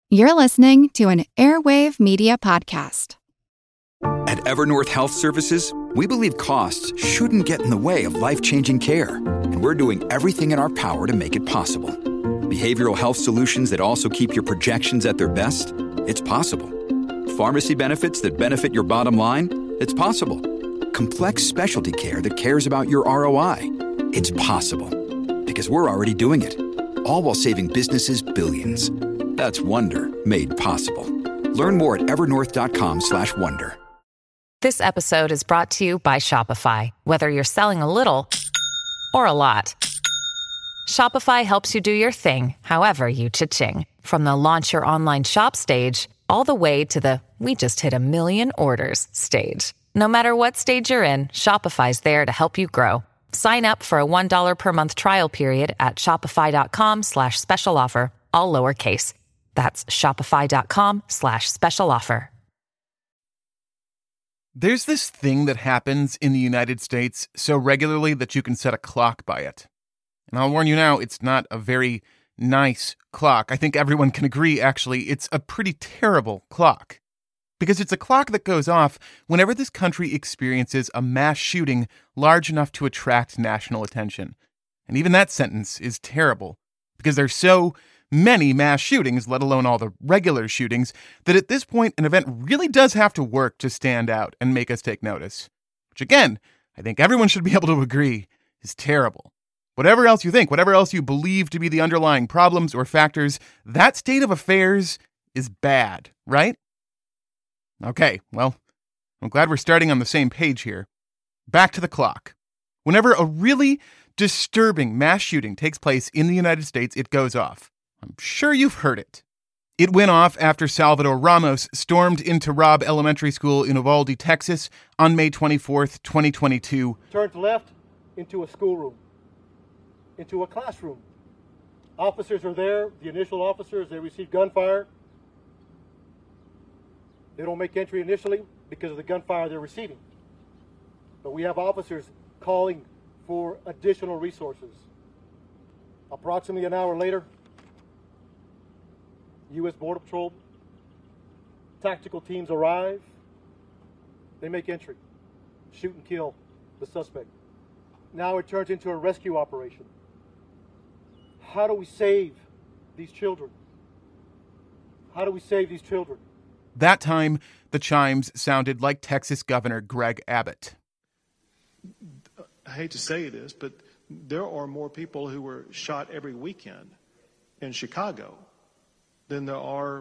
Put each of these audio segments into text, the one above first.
You're listening to an Airwave Media Podcast. At Evernorth Health Services, we believe costs shouldn't get in the way of life-changing care, and we're doing everything in our power to make it possible. Behavioral health solutions that also keep your projections at their best? It's possible. Pharmacy benefits that benefit your bottom line? It's possible. Complex specialty care that cares about your ROI? It's possible. Because we're already doing it. All while saving businesses billions. That's Wonder made possible. Learn more at evernorth.com/wonder. This episode is brought to you by Shopify. Whether you're selling a little or a lot, Shopify helps you do your thing, however you cha-ching. From the launch your online shop stage, all the way to the we just hit 1 million orders stage. No matter what stage you're in, Shopify's there to help you grow. Sign up for a $1 per month trial period at shopify.com/special offer, all lowercase. That's shopify.com/special offer. There's this thing that happens in the United States so regularly that you can set a clock by it. And I'll warn you now, it's not a very nice clock. I think everyone can agree, actually, it's a pretty terrible clock. Because it's a clock that goes off whenever this country experiences a mass shooting large enough to attract national attention. And even that sentence is terrible, because there's so many mass shootings, let alone all the regular shootings, that at this point an event really does have to work to stand out and make us take notice. Which again, I think everyone should be able to agree is terrible. Whatever else you think, whatever else you believe to be the underlying problems or factors, that state of affairs is bad, right? Okay, well, I'm glad we're starting on the same page here. Back to the clock. Whenever a really disturbing mass shooting takes place in the United States, it goes off. I'm sure you've heard it. It went off after Salvador Ramos stormed into Robb Elementary School in Uvalde, Texas on May 24th, 2022. Turned left into a schoolroom, into a classroom. Officers are there, the initial officers, they receive gunfire. They don't make entry initially because of the gunfire they're receiving. But we have officers calling for additional resources. Approximately an hour later, U.S. Border Patrol tactical teams arrive. They make entry, shoot and kill the suspect. Now it turns into a rescue operation. How do we save these children? How do we save these children? That time, the chimes sounded like Texas Governor Greg Abbott. I hate to say this, but there are more people who were shot every weekend in Chicago than there are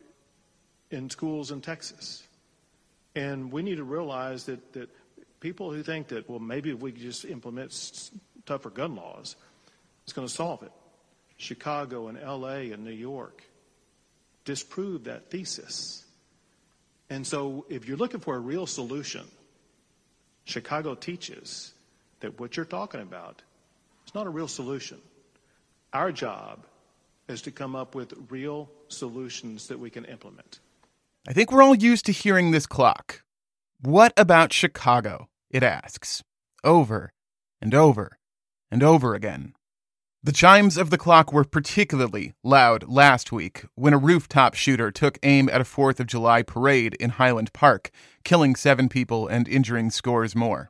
in schools in Texas. And we need to realize that people who think that, well, maybe if we could just implement tougher gun laws, it's going to solve it. Chicago and L.A. and New York disprove that thesis. And so if you're looking for a real solution, Chicago teaches that what you're talking about is not a real solution. Our job is to come up with real solutions that we can implement. I think we're all used to hearing this clock. What about Chicago? It asks, over and over and over again. The chimes of the clock were particularly loud last week when a rooftop shooter took aim at a 4th of July parade in Highland Park, killing 7 people and injuring scores more.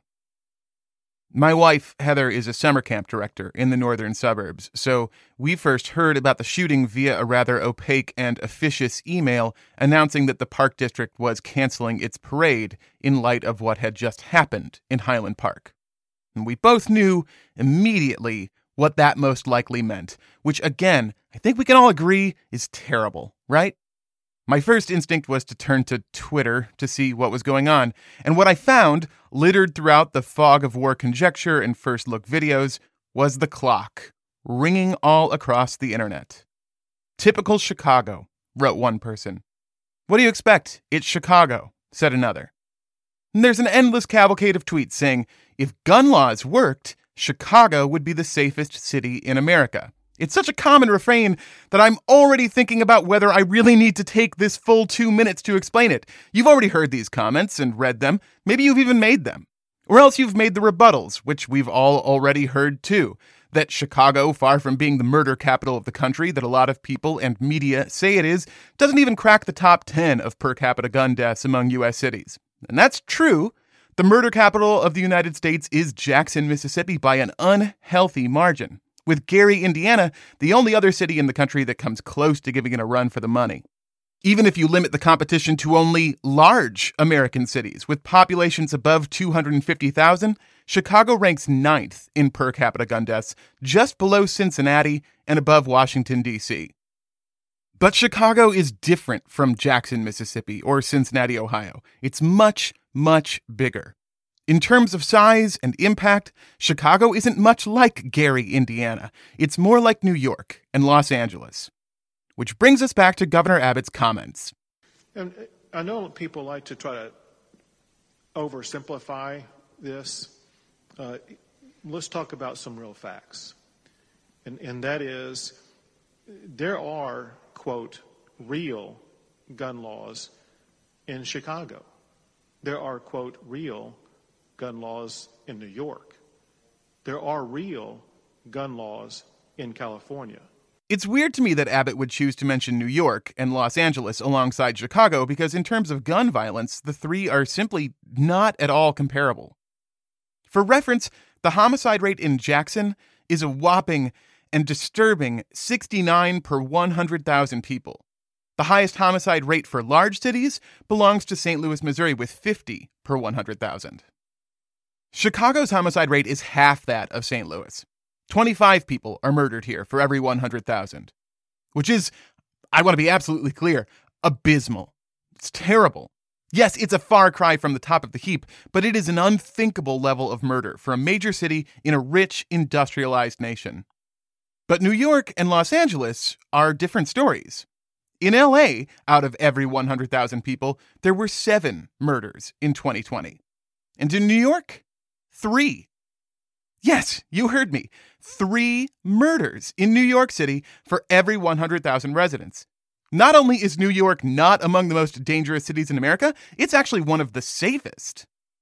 My wife, Heather, is a summer camp director in the northern suburbs, so we first heard about the shooting via a rather opaque and officious email announcing that the Park District was canceling its parade in light of what had just happened in Highland Park. And we both knew immediately what that most likely meant, which again, I think we can all agree is terrible, right? My first instinct was to turn to Twitter to see what was going on, and what I found, littered throughout the fog of war conjecture and first look videos, was the clock, ringing all across the internet. Typical Chicago, wrote one person. What do you expect? It's Chicago, said another. And there's an endless cavalcade of tweets saying, if gun laws worked, Chicago would be the safest city in America. It's such a common refrain that I'm already thinking about whether I really need to take this full 2 minutes to explain it. You've already heard these comments and read them. Maybe you've even made them. Or else you've made the rebuttals, which we've all already heard too. that Chicago, far from being the murder capital of the country that a lot of people and media say it is, doesn't even crack the top 10 of per capita gun deaths among U.S. cities. And that's true. The murder capital of the United States is Jackson, Mississippi, by an unhealthy margin, with Gary, Indiana, the only other city in the country that comes close to giving it a run for the money. Even if you limit the competition to only large American cities with populations above 250,000, Chicago ranks 9th in per capita gun deaths, just below Cincinnati and above Washington, D.C. But Chicago is different from Jackson, Mississippi, or Cincinnati, Ohio. It's much, much bigger. In terms of size and impact, Chicago isn't much like Gary, Indiana. It's more like New York and Los Angeles. Which brings us back to Governor Abbott's comments. And I know people like to try to oversimplify this. Let's talk about some real facts. And that is, there are, quote, real gun laws in Chicago. There are, quote, real gun laws in New York. There are real gun laws in California. It's weird to me that Abbott would choose to mention New York and Los Angeles alongside Chicago because in terms of gun violence, the three are simply not at all comparable. For reference, the homicide rate in Jackson is a whopping and disturbing 69 per 100,000 people. The highest homicide rate for large cities belongs to St. Louis, Missouri, with 50 per 100,000. Chicago's homicide rate is half that of St. Louis. 25 people are murdered here for every 100,000, which is, I want to be absolutely clear, abysmal. It's terrible. Yes, it's a far cry from the top of the heap, but it is an unthinkable level of murder for a major city in a rich, industrialized nation. But New York and Los Angeles are different stories. In LA, out of every 100,000 people, there were 7 murders in 2020. And in New York, 3. Yes, you heard me. 3 murders in New York City for every 100,000 residents. Not only is New York not among the most dangerous cities in America, it's actually one of the safest.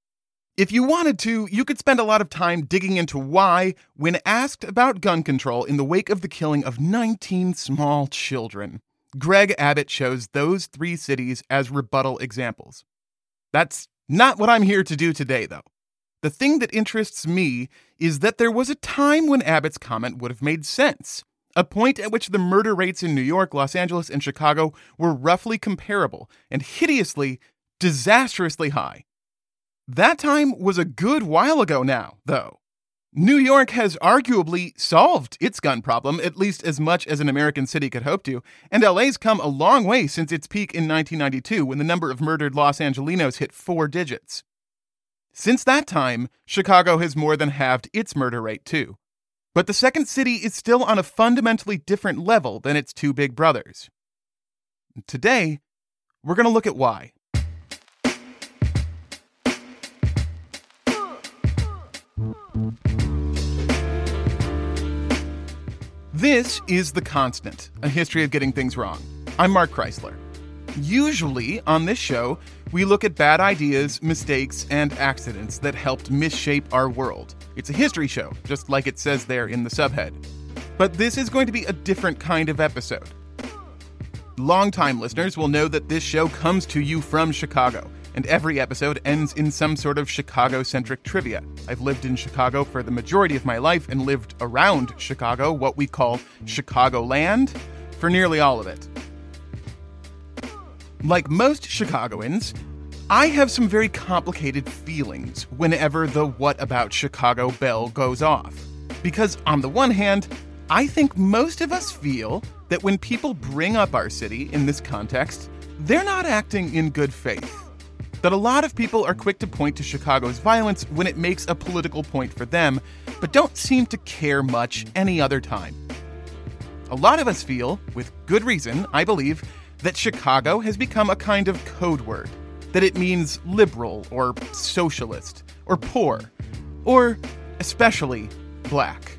If you wanted to, you could spend a lot of time digging into why, when asked about gun control in the wake of the killing of 19 small children, Greg Abbott chose those 3 cities as rebuttal examples. That's not what I'm here to do today, though. The thing that interests me is that there was a time when Abbott's comment would have made sense, a point at which the murder rates in New York, Los Angeles, and Chicago were roughly comparable and hideously, disastrously high. That time was a good while ago now, though. New York has arguably solved its gun problem, at least as much as an American city could hope to, and LA's come a long way since its peak in 1992 when the number of murdered Los Angelinos hit 4 digits. Since that time, Chicago has more than halved its murder rate too. But the second city is still on a fundamentally different level than its 2 big brothers. Today, we're going to look at why. This is The Constant, a history of getting things wrong. I'm Mark Chrysler. Usually, on this show, we look at bad ideas, mistakes, and accidents that helped misshape our world. It's a history show, just like it says there in the subhead. But this is going to be a different kind of episode. Longtime listeners will know that this show comes to you from Chicago, and every episode ends in some sort of Chicago-centric trivia. I've lived in Chicago for the majority of my life and lived around Chicago, what we call Chicagoland, for nearly all of it. Like most Chicagoans, I have some very complicated feelings whenever the What About Chicago bell goes off. Because on the one hand, I think most of us feel that when people bring up our city in this context, they're not acting in good faith. That a lot of people are quick to point to Chicago's violence when it makes a political point for them, but don't seem to care much any other time. A lot of us feel, with good reason, I believe, that Chicago has become a kind of code word, that it means liberal or socialist or poor, or especially black.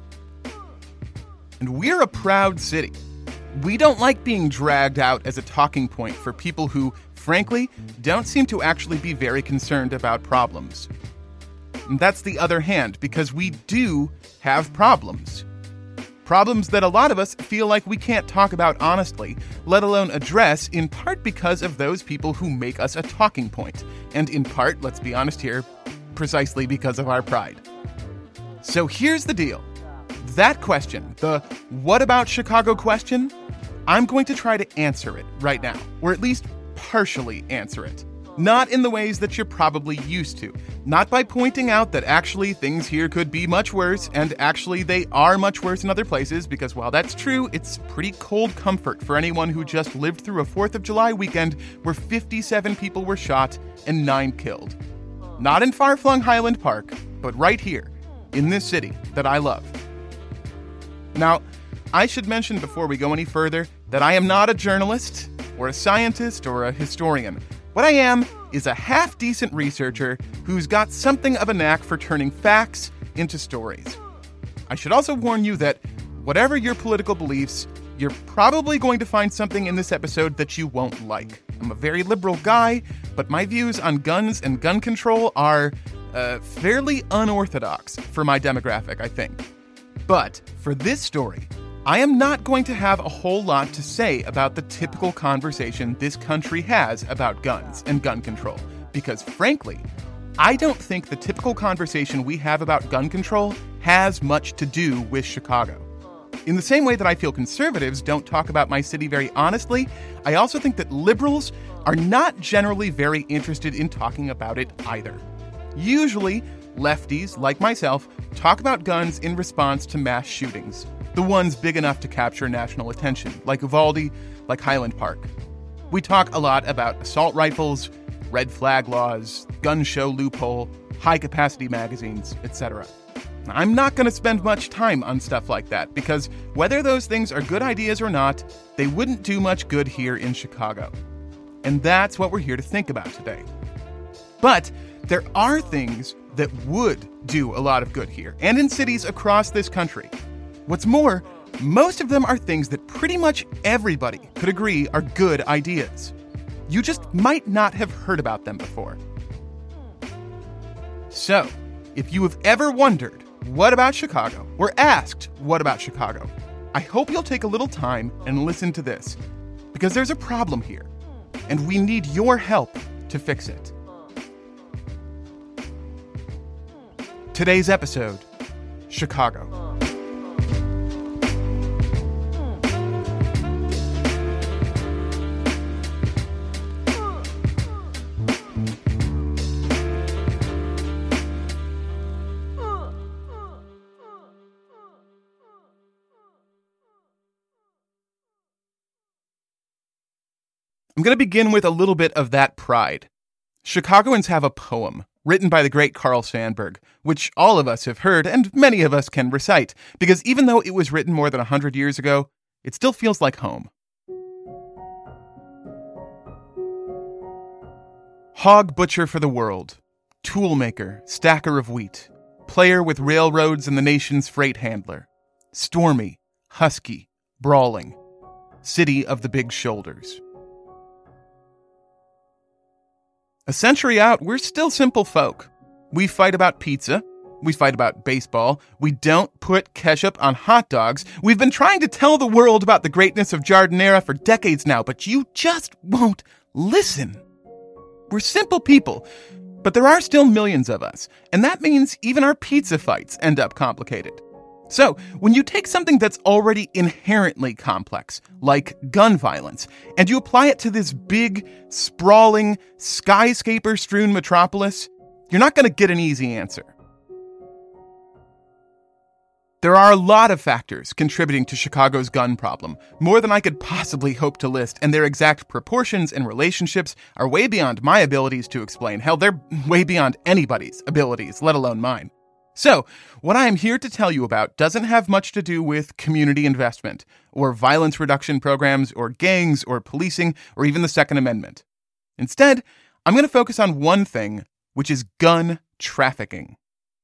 And we're a proud city. We don't like being dragged out as a talking point for people who, frankly, don't seem to actually be very concerned about problems. And that's the other hand, because we do have problems. Problems that a lot of us feel like we can't talk about honestly, let alone address, in part because of those people who make us a talking point. And in part, let's be honest here, precisely because of our pride. So here's the deal. That question, the what about Chicago question, I'm going to try to answer it right now, or at least partially answer it. Not in the ways that you're probably used to. Not by pointing out that actually things here could be much worse, and actually they are much worse in other places, because while that's true, it's pretty cold comfort for anyone who just lived through a 4th of July weekend where 57 people were shot and 9 killed. Not in far-flung Highland Park, but right here, in this city that I love. Now, I should mention before we go any further that I am not a journalist, or a scientist, or a historian. What I am is a half-decent researcher who's got something of a knack for turning facts into stories. I should also warn you that whatever your political beliefs, you're probably going to find something in this episode that you won't like. I'm a very liberal guy, but my views on guns and gun control are fairly unorthodox for my demographic, I think. But for this story, I am not going to have a whole lot to say about the typical conversation this country has about guns and gun control, because frankly, I don't think the typical conversation we have about gun control has much to do with Chicago. In the same way that I feel conservatives don't talk about my city very honestly, I also think that liberals are not generally very interested in talking about it either. Usually, lefties, like myself, talk about guns in response to mass shootings. The ones big enough to capture national attention, like Uvalde, like Highland Park. We talk a lot about assault rifles, red flag laws, gun show loophole, high-capacity magazines, etc. I'm not going to spend much time on stuff like that, because whether those things are good ideas or not, they wouldn't do much good here in Chicago. And that's what we're here to think about today. But there are things that would do a lot of good here, and in cities across this country. What's more, most of them are things that pretty much everybody could agree are good ideas. You just might not have heard about them before. So, if you have ever wondered, what about Chicago? Or asked, what about Chicago? I hope you'll take a little time and listen to this, because there's a problem here, and we need your help to fix it. Today's episode, Chicago. I'm going to begin with a little bit of that pride. Chicagoans have a poem written by the great Carl Sandburg, which all of us have heard and many of us can recite, because even though it was written more than 100 years ago, it still feels like home. Hog butcher for the world, tool maker, stacker of wheat, player with railroads and the nation's freight handler, stormy, husky, brawling, city of the big shoulders. A century out, we're still simple folk. We fight about pizza. We fight about baseball. We don't put ketchup on hot dogs. We've been trying to tell the world about the greatness of Giardinera for decades now, but you just won't listen. We're simple people, but there are still millions of us, and that means even our pizza fights end up complicated. So, when you take something that's already inherently complex, like gun violence, and you apply it to this big, sprawling, skyscraper-strewn metropolis, you're not going to get an easy answer. There are a lot of factors contributing to Chicago's gun problem, more than I could possibly hope to list, and their exact proportions and relationships are way beyond my abilities to explain. Hell, they're way beyond anybody's abilities, let alone mine. So, what I am here to tell you about doesn't have much to do with community investment, or violence reduction programs, or gangs, or policing, or even the Second Amendment. Instead, I'm going to focus on one thing, which is gun trafficking.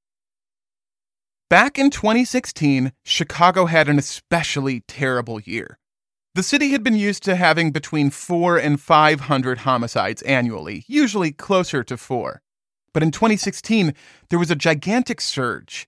Back in 2016, Chicago had an especially terrible year. The city had been used to having between 400 and 500 homicides annually, usually closer to 4. But in 2016, there was a gigantic surge,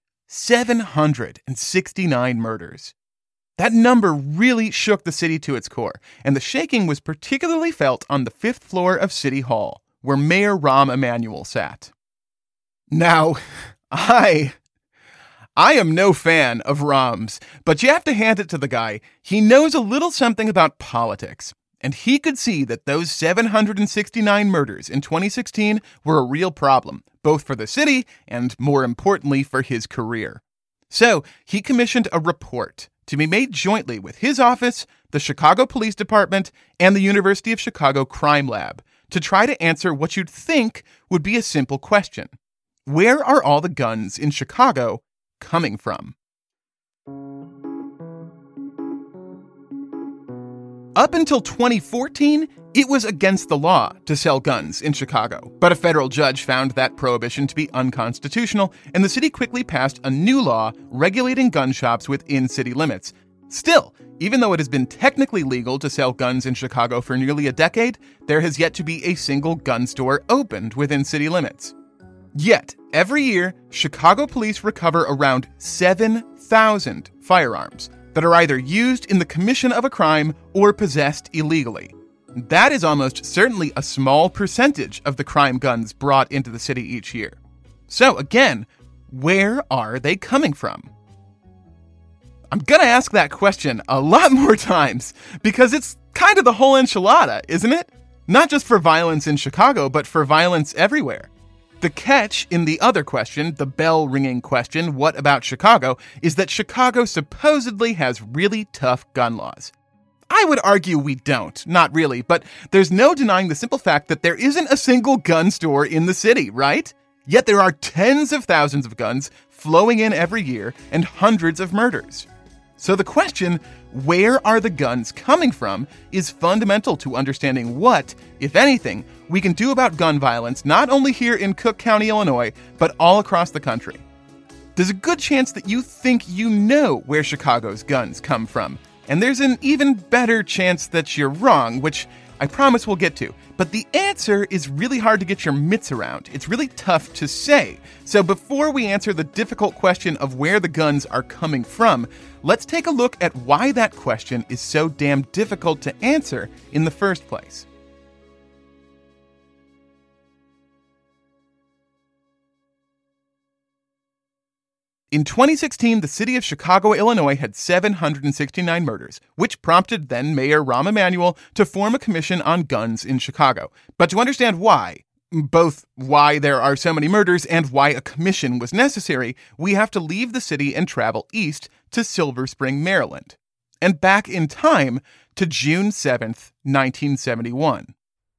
769 murders. That number really shook the city to its core, and the shaking was particularly felt on the 5th floor of City Hall, where Mayor Rahm Emanuel sat. Now, I am no fan of Rahm's, but you have to hand it to the guy. He knows a little something about politics, and he could see that those 769 murders in 2016 were a real problem, both for the city and, more importantly, for his career. So he commissioned a report to be made jointly with his office, the Chicago Police Department, and the University of Chicago Crime Lab to try to answer what you'd think would be a simple question. Where are all the guns in Chicago coming from? Up until 2014, it was against the law to sell guns in Chicago, but a federal judge found that prohibition to be unconstitutional, and the city quickly passed a new law regulating gun shops within city limits. Still, even though it has been technically legal to sell guns in Chicago for nearly a decade, there has yet to be a single gun store opened within city limits. Yet, every year, Chicago police recover around 7,000 firearms that are either used in the commission of a crime or possessed illegally. That is almost certainly a small percentage of the crime guns brought into the city each year. So again, where are they coming from? I'm gonna ask that question a lot more times because it's kind of the whole enchilada, isn't it? Not just for violence in Chicago, but for violence everywhere. The catch in the other question, the bell-ringing question, what about Chicago, is that Chicago supposedly has really tough gun laws. I would argue we don't, not really, but there's no denying the simple fact that there isn't a single gun store in the city, right? Yet there are tens of thousands of guns flowing in every year and hundreds of murders. So the question, where are the guns coming from, is fundamental to understanding what, if anything, we can do about gun violence not only here in Cook County, Illinois, but all across the country. There's a good chance that you think you know where Chicago's guns come from, and there's an even better chance that you're wrong, which I promise we'll get to. But the answer is really hard to get your mitts around. It's really tough to say. So before we answer the difficult question of where the guns are coming from, let's take a look at why that question is so damn difficult to answer in the first place. In 2016, the city of Chicago, Illinois had 769 murders, which prompted then Mayor Rahm Emanuel to form a commission on guns in Chicago. But to understand why, both why there are so many murders and why a commission was necessary, we have to leave the city and travel east to Silver Spring, Maryland, and back in time to June 7th, 1971.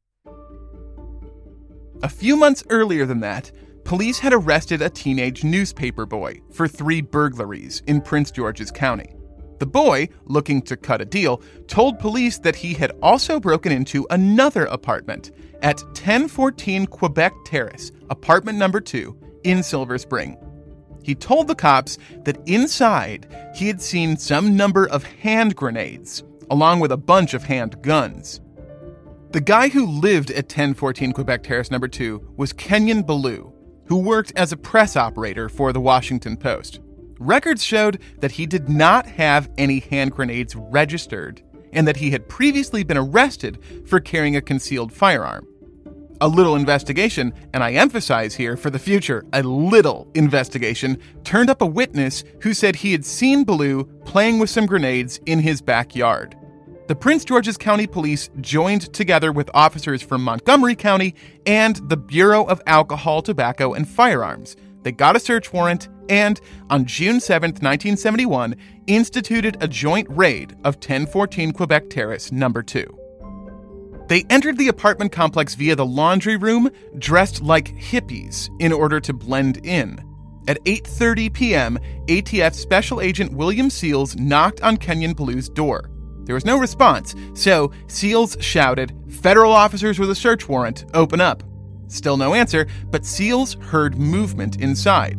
A few months earlier than that, police had arrested a teenage newspaper boy for 3 burglaries in Prince George's County. The boy, looking to cut a deal, told police that he had also broken into another apartment at 1014 Quebec Terrace, apartment number 2, in Silver Spring. He told the cops that inside he had seen some number of hand grenades, along with a bunch of handguns. The guy who lived at 1014 Quebec Terrace number 2 was Kenyon Ballou, who worked as a press operator for the Washington Post. Records showed that he did not have any hand grenades registered and that he had previously been arrested for carrying a concealed firearm. A little investigation, and I emphasize here for the future, a little investigation, turned up a witness who said he had seen Ballou playing with some grenades in his backyard. The Prince George's County Police joined together with officers from Montgomery County and the Bureau of Alcohol, Tobacco, and Firearms. They got a search warrant and, on June 7, 1971, instituted a joint raid of 1014 Quebec Terrace number 2. They entered the apartment complex via the laundry room, dressed like hippies in order to blend in. At 8:30 p.m., ATF Special Agent William Seals knocked on Kenyon Ballou's door. There was no response, so Seals shouted, "Federal officers with a search warrant, open up." Still no answer, but Seals heard movement inside.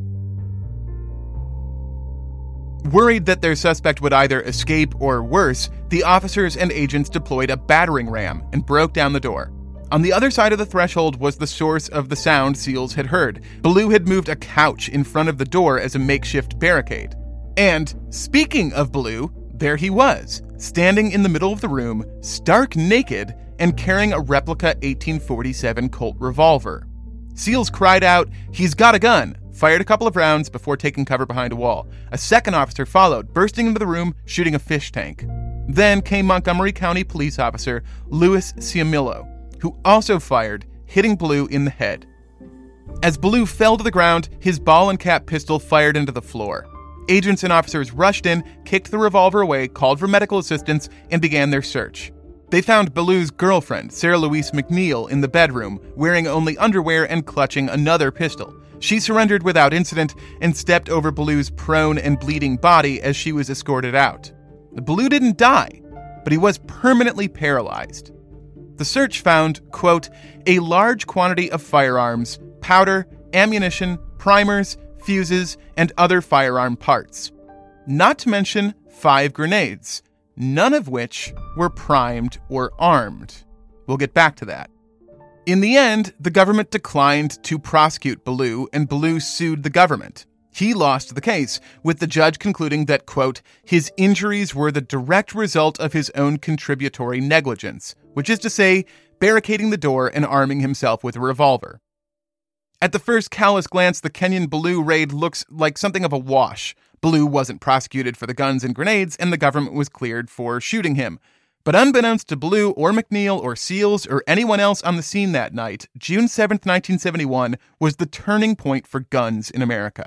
Worried that their suspect would either escape or worse, the officers and agents deployed a battering ram and broke down the door. On the other side of the threshold was the source of the sound Seals had heard. Ballou had moved a couch in front of the door as a makeshift barricade. And, speaking of Ballou, there he was, standing in the middle of the room, stark naked, and carrying a replica 1847 Colt revolver. Seals cried out, "He's got a gun!" Fired a couple of rounds before taking cover behind a wall. A second officer followed, bursting into the room, shooting a fish tank. Then came Montgomery County police officer Louis Ciamillo, who also fired, hitting Ballou in the head. As Ballou fell to the ground, his ball and cap pistol fired into the floor. Agents and officers rushed in, kicked the revolver away, called for medical assistance, and began their search. They found Ballou's girlfriend, Sarah Louise McNeil, in the bedroom, wearing only underwear and clutching another pistol. She surrendered without incident and stepped over Ballou's prone and bleeding body as she was escorted out. Ballou didn't die, but he was permanently paralyzed. The search found, quote, a large quantity of firearms, powder, ammunition, primers, fuses, and other firearm parts. Not to mention 5 grenades, none of which were primed or armed. We'll get back to that. In the end, the government declined to prosecute Ballou, and Ballou sued the government. He lost the case, with the judge concluding that, quote, his injuries were the direct result of his own contributory negligence, which is to say, barricading the door and arming himself with a revolver. At the first callous glance, the Kenyon Ballou raid looks like something of a wash. Ballou wasn't prosecuted for the guns and grenades, and the government was cleared for shooting him. But unbeknownst to Ballou or McNeil or Seals or anyone else on the scene that night, June 7th, 1971 was the turning point for guns in America.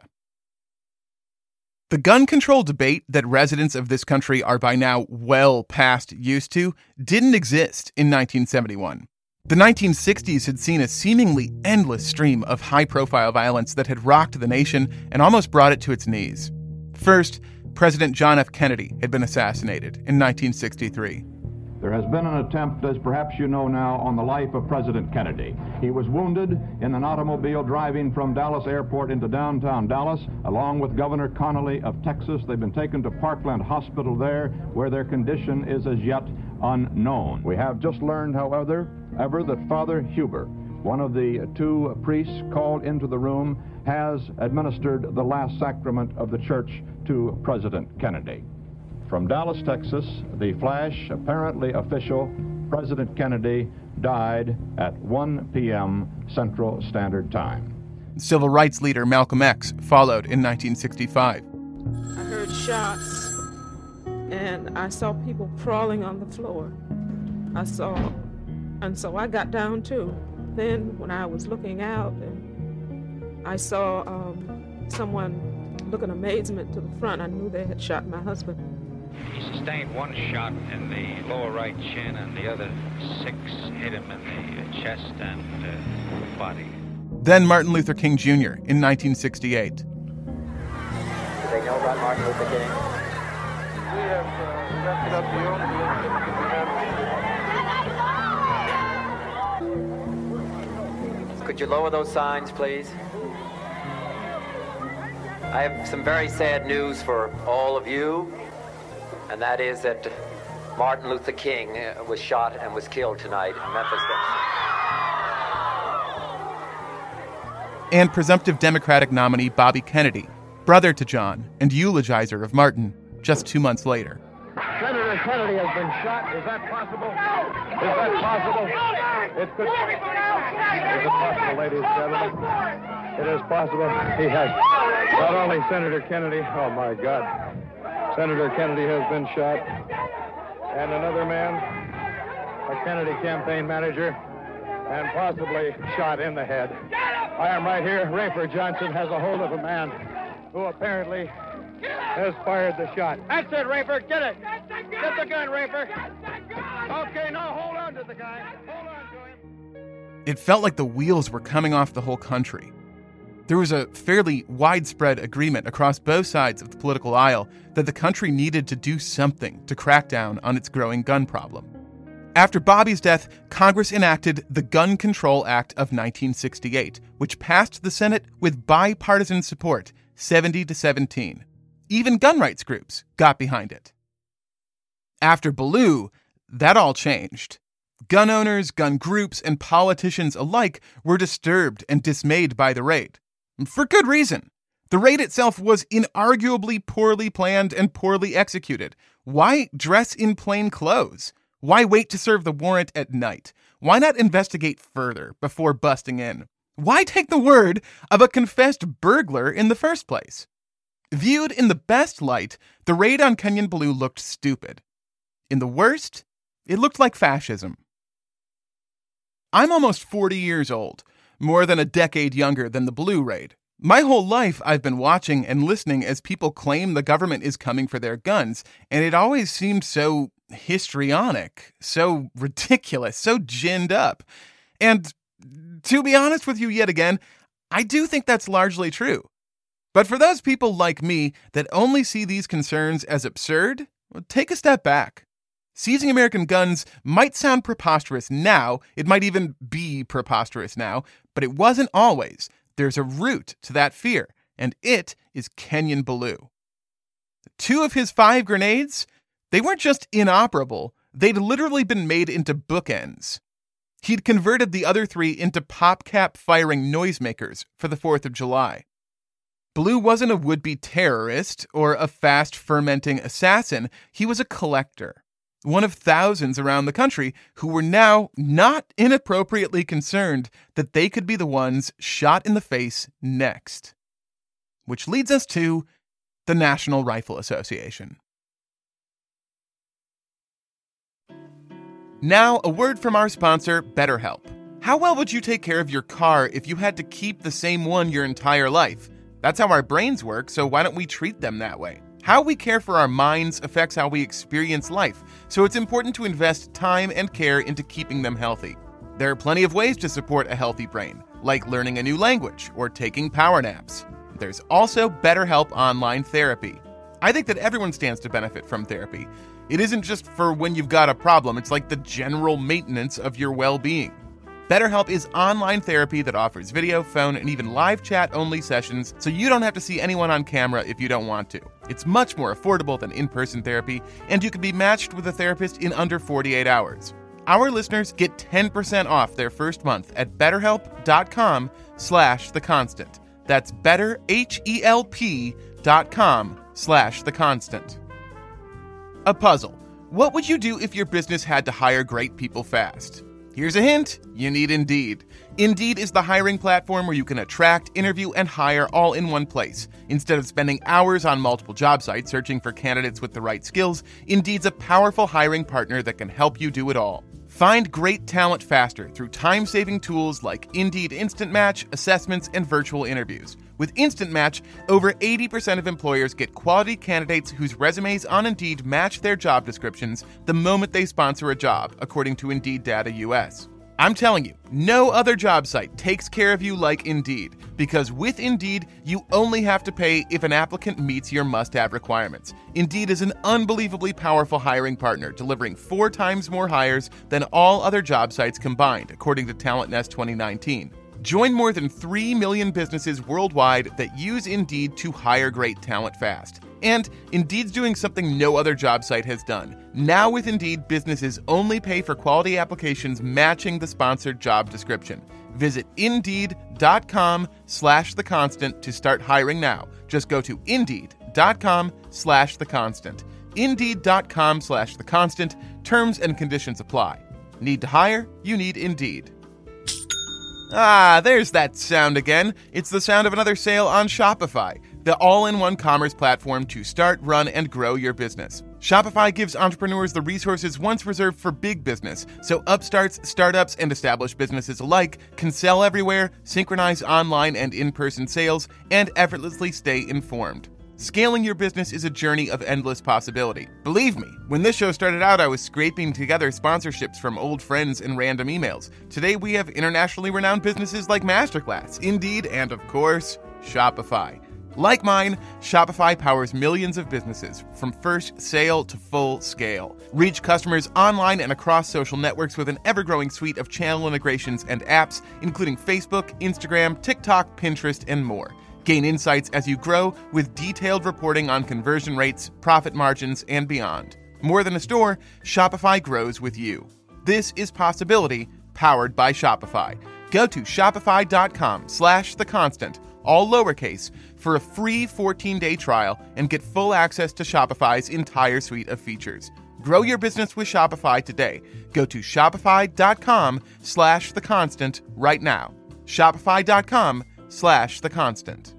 The gun control debate that residents of this country are by now well past used to didn't exist in 1971. The 1960s had seen a seemingly endless stream of high-profile violence that had rocked the nation and almost brought it to its knees. First, President John F. Kennedy had been assassinated in 1963. There has been an attempt, as perhaps you know now, on the life of President Kennedy. He was wounded in an automobile driving from Dallas Airport into downtown Dallas, along with Governor Connolly of Texas. They've been taken to Parkland Hospital there, where their condition is as yet unknown. We have just learned, however, that Father Huber, one of the 2 priests called into the room, has administered the last sacrament of the church to President Kennedy. From Dallas, Texas, the flash, apparently official, President Kennedy died at 1 p.m. Central Standard Time. Civil rights leader Malcolm X followed in 1965. I heard shots, and I saw people crawling on the floor. And so I got down too. Then when I was looking out, and I saw someone look in amazement to the front, I knew they had shot my husband. He sustained 1 shot in the lower right chin, and the other 6 hit him in the chest and body. Then Martin Luther King Jr. in 1968. Do they know about Martin Luther King? We have left it up to you. Could you lower those signs, please? I have some very sad news for all of you, and that is that Martin Luther King was shot and was killed tonight in Memphis. And presumptive Democratic nominee Bobby Kennedy, brother to John and eulogizer of Martin, just 2 months later. Senator Kennedy has been shot. Is that possible? Is that possible? It could. Is it possible, ladies and gentlemen? It is possible. He has. Not only Senator Kennedy. Oh my God. Senator Kennedy has been shot. And another man, a Kennedy campaign manager, and possibly shot in the head. I am right here. Rafer Johnson has a hold of a man who apparently has fired the shot. That's it, Rafer. Get it. Get the gun, Rafer. Okay, now hold on to the guy. Hold on to him. It felt like the wheels were coming off the whole country. There was a fairly widespread agreement across both sides of the political aisle that the country needed to do something to crack down on its growing gun problem. After Bobby's death, Congress enacted the Gun Control Act of 1968, which passed the Senate with bipartisan support, 70-17. Even gun rights groups got behind it. After Ballou, that all changed. Gun owners, gun groups, and politicians alike were disturbed and dismayed by the raid. For good reason. The raid itself was inarguably poorly planned and poorly executed. Why dress in plain clothes? Why wait to serve the warrant at night? Why not investigate further before busting in? Why take the word of a confessed burglar in the first place? Viewed in the best light, the raid on Kenyon Blue looked stupid. In the worst, it looked like fascism. I'm almost 40 years old, more than a decade younger than the Blue raid. My whole life I've been watching and listening as people claim the government is coming for their guns, and it always seemed so histrionic, so ridiculous, so ginned up. And to be honest with you yet again, I do think that's largely true. But for those people like me that only see these concerns as absurd, take a step back. Seizing American guns might sound preposterous now, it might even be preposterous now, but it wasn't always. There's a root to that fear, and it is Kenyon Blue. 2 of his 5 grenades, they weren't just inoperable, they'd literally been made into bookends. He'd converted the other 3 into pop-cap firing noisemakers for the 4th of July. Blue wasn't a would-be terrorist or a fast-fermenting assassin, he was a collector. One of thousands around the country who were now not inappropriately concerned that they could be the ones shot in the face next. Which leads us to the National Rifle Association. Now, a word from our sponsor, BetterHelp. How well would you take care of your car if you had to keep the same one your entire life? That's how our brains work, so why don't we treat them that way? How we care for our minds affects how we experience life, so it's important to invest time and care into keeping them healthy. There are plenty of ways to support a healthy brain, like learning a new language or taking power naps. There's also BetterHelp Online Therapy. I think that everyone stands to benefit from therapy. It isn't just for when you've got a problem, it's like the general maintenance of your well-being. BetterHelp is online therapy that offers video, phone, and even live chat-only sessions, so you don't have to see anyone on camera if you don't want to. It's much more affordable than in-person therapy, and you can be matched with a therapist in under 48 hours. Our listeners get 10% off their first month at betterhelp.com/theconstant. That's betterhelp.com/theconstant. A puzzle. What would you do if your business had to hire great people fast? Here's a hint, you need Indeed. Indeed is the hiring platform where you can attract, interview, and hire all in one place. Instead of spending hours on multiple job sites searching for candidates with the right skills, Indeed's a powerful hiring partner that can help you do it all. Find great talent faster through time-saving tools like Indeed Instant Match, assessments, and virtual interviews. With Instant Match, over 80% of employers get quality candidates whose resumes on Indeed match their job descriptions the moment they sponsor a job, according to Indeed Data US. I'm telling you, no other job site takes care of you like Indeed, because with Indeed, you only have to pay if an applicant meets your must-have requirements. Indeed is an unbelievably powerful hiring partner, delivering 4 times more hires than all other job sites combined, according to Talent Nest 2019. Join more than 3 million businesses worldwide that use Indeed to hire great talent fast. And Indeed's doing something no other job site has done. Now with Indeed, businesses only pay for quality applications matching the sponsored job description. Visit Indeed.com/theconstant to start hiring now. Just go to Indeed.com/theconstant. Indeed.com/theconstant. Terms and conditions apply. Need to hire? You need Indeed. Ah, there's that sound again. It's the sound of another sale on Shopify, the all-in-one commerce platform to start, run, and grow your business. Shopify gives entrepreneurs the resources once reserved for big business, so upstarts, startups, and established businesses alike can sell everywhere, synchronize online and in-person sales, and effortlessly stay informed. Scaling your business is a journey of endless possibility. Believe me, when this show started out, I was scraping together sponsorships from old friends and random emails. Today, we have internationally renowned businesses like Masterclass, Indeed, and of course, Shopify. Like mine, Shopify powers millions of businesses from first sale to full scale. Reach customers online and across social networks with an ever-growing suite of channel integrations and apps, including Facebook, Instagram, TikTok, Pinterest, and more. Gain insights as you grow with detailed reporting on conversion rates, profit margins, and beyond. More than a store, Shopify grows with you. This is Possibility, powered by Shopify. Go to shopify.com/theconstant, all lowercase, for a free 14-day trial and get full access to Shopify's entire suite of features. Grow your business with Shopify today. Go to shopify.com/theconstant right now. Shopify.com/theconstant.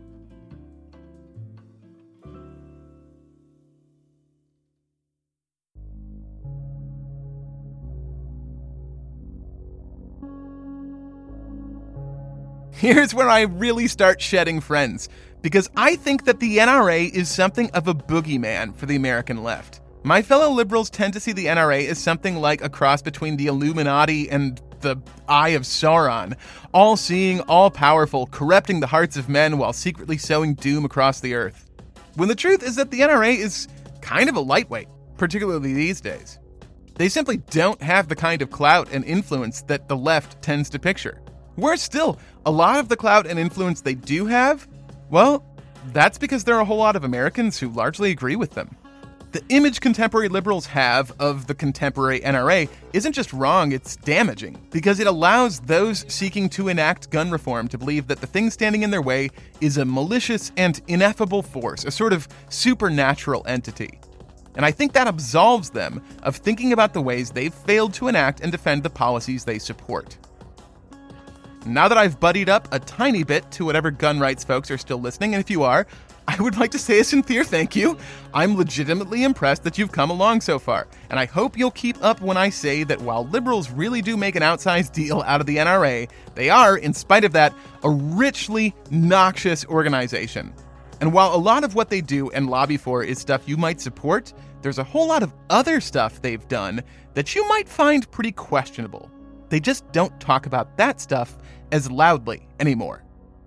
Here's where I really start shedding friends, because I think that the NRA is something of a boogeyman for the American left. My fellow liberals tend to see the NRA as something like a cross between the Illuminati and the Eye of Sauron, all-seeing, all-powerful, corrupting the hearts of men while secretly sowing doom across the earth. When the truth is that the NRA is kind of a lightweight, particularly these days. They simply don't have the kind of clout and influence that the left tends to picture. Worse still, a lot of the clout and influence they do have, well, that's because there are a whole lot of Americans who largely agree with them. The image contemporary liberals have of the contemporary NRA isn't just wrong, it's damaging, because it allows those seeking to enact gun reform to believe that the thing standing in their way is a malicious and ineffable force, a sort of supernatural entity. And I think that absolves them of thinking about the ways they've failed to enact and defend the policies they support. Now that I've buddied up a tiny bit to whatever gun rights folks are still listening, and if you are, I would like to say a sincere thank you. I'm legitimately impressed that you've come along so far, and I hope you'll keep up when I say that while liberals really do make an outsized deal out of the NRA, they are, in spite of that, a richly noxious organization. And while a lot of what they do and lobby for is stuff you might support, there's a whole lot of other stuff they've done that you might find pretty questionable. They just don't talk about that stuff as loudly anymore.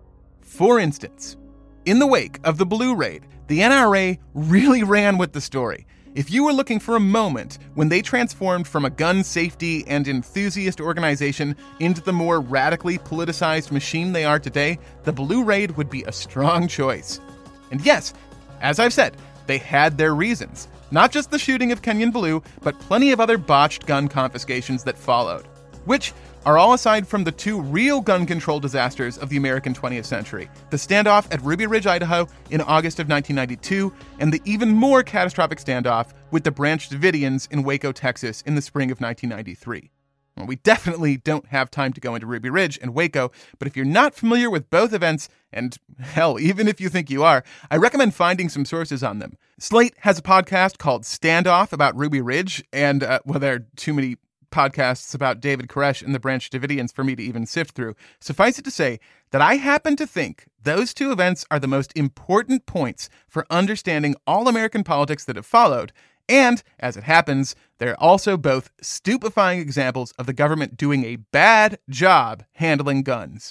For instance, in the wake of the Blue Raid, the NRA really ran with the story. If you were looking for a moment when they transformed from a gun safety and enthusiast organization into the more radically politicized machine they are today, the Blue Raid would be a strong choice. And yes, as I've said, they had their reasons. Not just the shooting of Kenyon Blue, but plenty of other botched gun confiscations that followed, which are all aside from the two real gun control disasters of the American 20th century, the standoff at Ruby Ridge, Idaho in August of 1992, and the even more catastrophic standoff with the Branch Davidians in Waco, Texas in the spring of 1993. Well, we definitely don't have time to go into Ruby Ridge and Waco, but if you're not familiar with both events, and hell, even if you think you are, I recommend finding some sources on them. Slate has a podcast called Standoff about Ruby Ridge, and, there are too many podcasts about David Koresh and the Branch Davidians for me to even sift through. Suffice it to say that I happen to think those two events are the most important points for understanding all American politics that have followed, and, as it happens, they're also both stupefying examples of the government doing a bad job handling guns.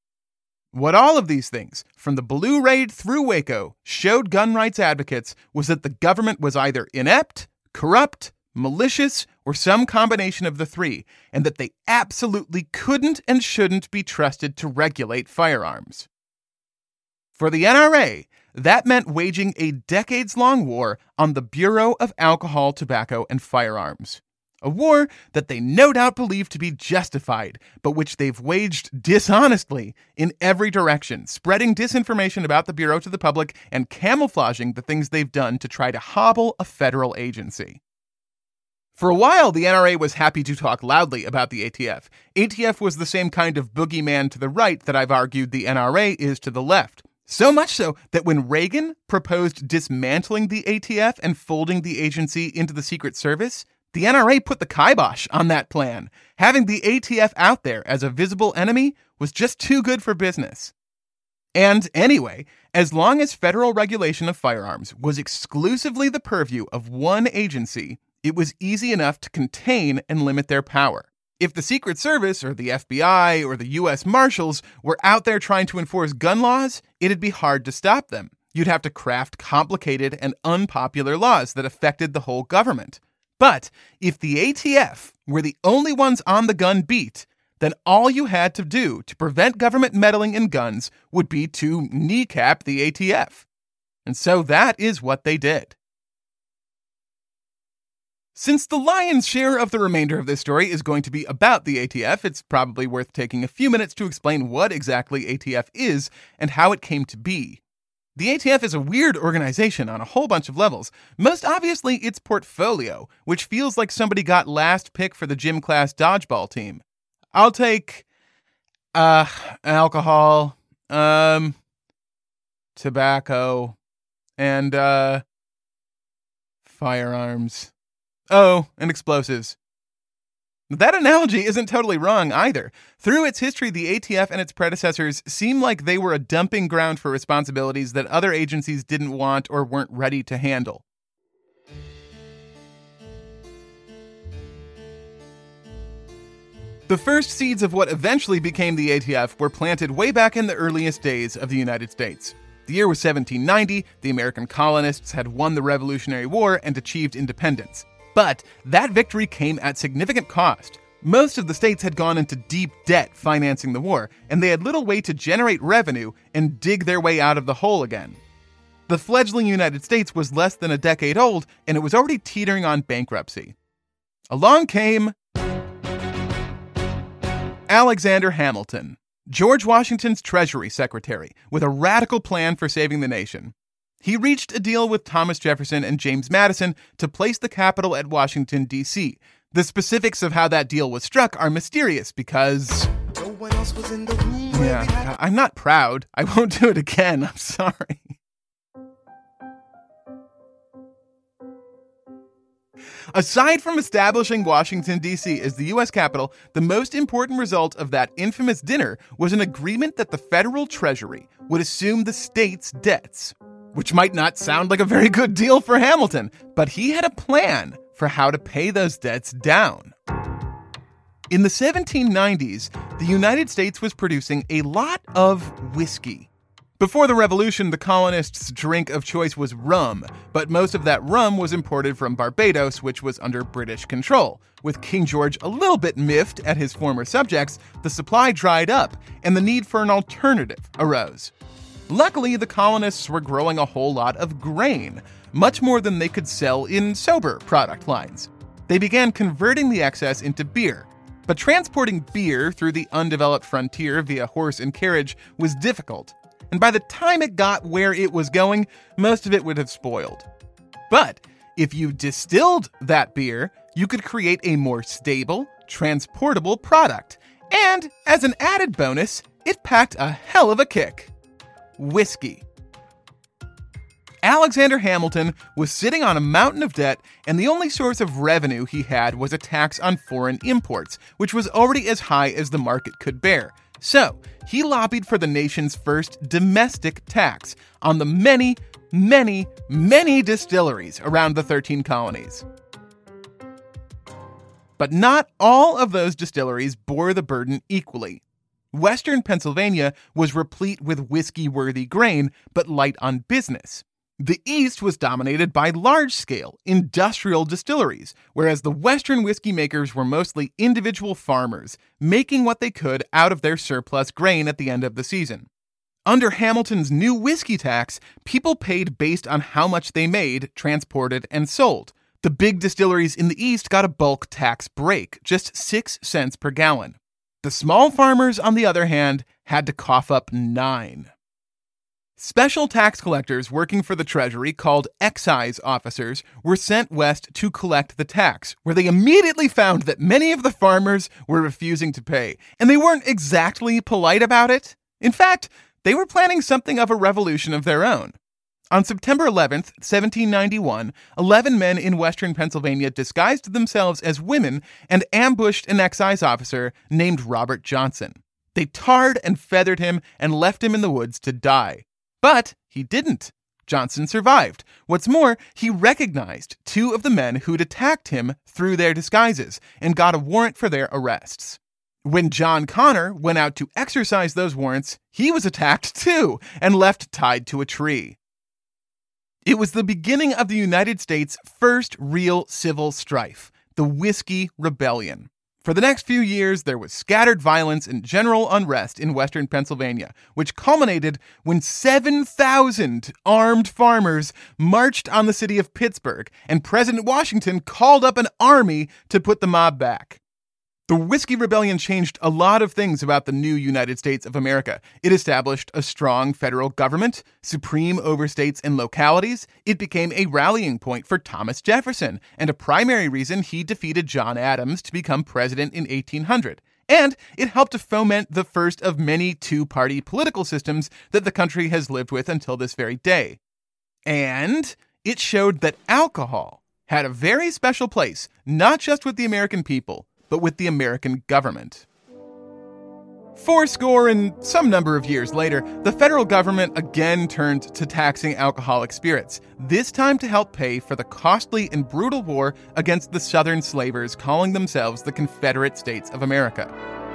What all of these things, from the Blue Raid through Waco, showed gun rights advocates was that the government was either inept, corrupt, malicious, or some combination of the three, and that they absolutely couldn't and shouldn't be trusted to regulate firearms. For the NRA, that meant waging a decades-long war on the Bureau of Alcohol, Tobacco, and Firearms. A war that they no doubt believe to be justified, but which they've waged dishonestly in every direction, spreading disinformation about the Bureau to the public and camouflaging the things they've done to try to hobble a federal agency. For a while, the NRA was happy to talk loudly about the ATF. ATF was the same kind of boogeyman to the right that I've argued the NRA is to the left. So much so that when Reagan proposed dismantling the ATF and folding the agency into the Secret Service, the NRA put the kibosh on that plan. Having the ATF out there as a visible enemy was just too good for business. And anyway, as long as federal regulation of firearms was exclusively the purview of one agency, it was easy enough to contain and limit their power. If the Secret Service or the FBI or the U.S. Marshals were out there trying to enforce gun laws, it'd be hard to stop them. You'd have to craft complicated and unpopular laws that affected the whole government. But if the ATF were the only ones on the gun beat, then all you had to do to prevent government meddling in guns would be to kneecap the ATF. And so that is what they did. Since the lion's share of the remainder of this story is going to be about the ATF, it's probably worth taking a few minutes to explain what exactly ATF is and how it came to be. The ATF is a weird organization on a whole bunch of levels. Most obviously, its portfolio, which feels like somebody got last pick for the gym class dodgeball team. I'll take alcohol, tobacco, and firearms. Oh, and explosives. That analogy isn't totally wrong either. Through its history, the ATF and its predecessors seem like they were a dumping ground for responsibilities that other agencies didn't want or weren't ready to handle. The first seeds of what eventually became the ATF were planted way back in the earliest days of the United States. The year was 1790, the American colonists had won the Revolutionary War and achieved independence. But that victory came at significant cost. Most of the states had gone into deep debt financing the war, and they had little way to generate revenue and dig their way out of the hole again. The fledgling United States was less than a decade old, and it was already teetering on bankruptcy. Along came Alexander Hamilton, George Washington's Treasury Secretary, with a radical plan for saving the nation. He reached a deal with Thomas Jefferson and James Madison to place the capital at Washington, D.C. The specifics of how that deal was struck are mysterious because... no one else was in the room. Yeah, I'm not proud. I won't do it again. I'm sorry. Aside from establishing Washington, D.C. as the U.S. capital, the most important result of that infamous dinner was an agreement that the federal treasury would assume the state's debts. Which might not sound like a very good deal for Hamilton, but he had a plan for how to pay those debts down. In the 1790s, the United States was producing a lot of whiskey. Before the Revolution, the colonists' drink of choice was rum, but most of that rum was imported from Barbados, which was under British control. With King George a little bit miffed at his former subjects, the supply dried up, and the need for an alternative arose. Luckily, the colonists were growing a whole lot of grain, much more than they could sell in sober product lines. They began converting the excess into beer. But transporting beer through the undeveloped frontier via horse and carriage was difficult, and by the time it got where it was going, most of it would have spoiled. But if you distilled that beer, you could create a more stable, transportable product. And as an added bonus, it packed a hell of a kick. Whiskey. Alexander Hamilton was sitting on a mountain of debt, and the only source of revenue he had was a tax on foreign imports, which was already as high as the market could bear. So, he lobbied for the nation's first domestic tax on the many, many, many distilleries around the 13 colonies. But not all of those distilleries bore the burden equally. Western Pennsylvania was replete with whiskey-worthy grain, but light on business. The East was dominated by large-scale, industrial distilleries, whereas the Western whiskey makers were mostly individual farmers, making what they could out of their surplus grain at the end of the season. Under Hamilton's new whiskey tax, people paid based on how much they made, transported, and sold. The big distilleries in the East got a bulk tax break, just 6 cents per gallon. The small farmers, on the other hand, had to cough up 9. Special tax collectors working for the Treasury, called excise officers, were sent west to collect the tax, where they immediately found that many of the farmers were refusing to pay, and they weren't exactly polite about it. In fact, they were planning something of a revolution of their own. On September 11th, 1791, 11 men in western Pennsylvania disguised themselves as women and ambushed an excise officer named Robert Johnson. They tarred and feathered him and left him in the woods to die. But he didn't. Johnson survived. What's more, he recognized 2 of the men who'd attacked him through their disguises and got a warrant for their arrests. When John Connor went out to exercise those warrants, he was attacked too and left tied to a tree. It was the beginning of the United States' first real civil strife, the Whiskey Rebellion. For the next few years, there was scattered violence and general unrest in western Pennsylvania, which culminated when 7,000 armed farmers marched on the city of Pittsburgh, and President Washington called up an army to put the mob back. The Whiskey Rebellion changed a lot of things about the new United States of America. It established a strong federal government, supreme overstates and localities. It became a rallying point for Thomas Jefferson, and a primary reason he defeated John Adams to become president in 1800. And it helped to foment the first of many two-party political systems that the country has lived with until this very day. And it showed that alcohol had a very special place, not just with the American people, but with the American government. 40 and some number of years later, the federal government again turned to taxing alcoholic spirits, this time to help pay for the costly and brutal war against the Southern slavers calling themselves the Confederate States of America.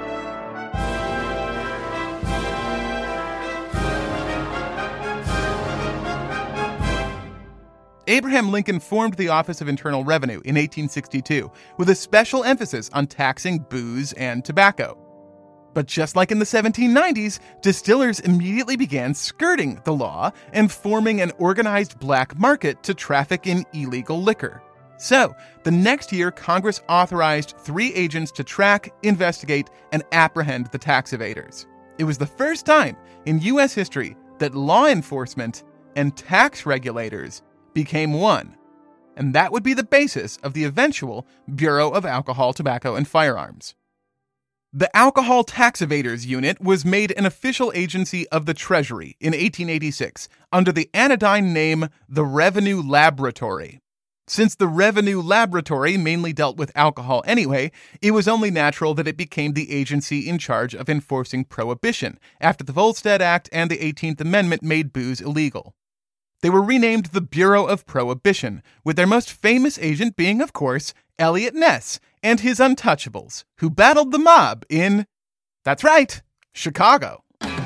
Abraham Lincoln formed the Office of Internal Revenue in 1862 with a special emphasis on taxing booze and tobacco. But just like in the 1790s, distillers immediately began skirting the law and forming an organized black market to traffic in illegal liquor. So, the next year, Congress authorized 3 agents to track, investigate, and apprehend the tax evaders. It was the first time in U.S. history that law enforcement and tax regulators became one, and that would be the basis of the eventual Bureau of Alcohol, Tobacco, and Firearms. The Alcohol Tax Evaders Unit was made an official agency of the Treasury in 1886 under the anodyne name the Revenue Laboratory. Since the Revenue Laboratory mainly dealt with alcohol anyway, it was only natural that it became the agency in charge of enforcing prohibition after the Volstead Act and the 18th Amendment made booze illegal. They were renamed the Bureau of Prohibition, with their most famous agent being, of course, Eliot Ness and his Untouchables, who battled the mob in, that's right, Chicago.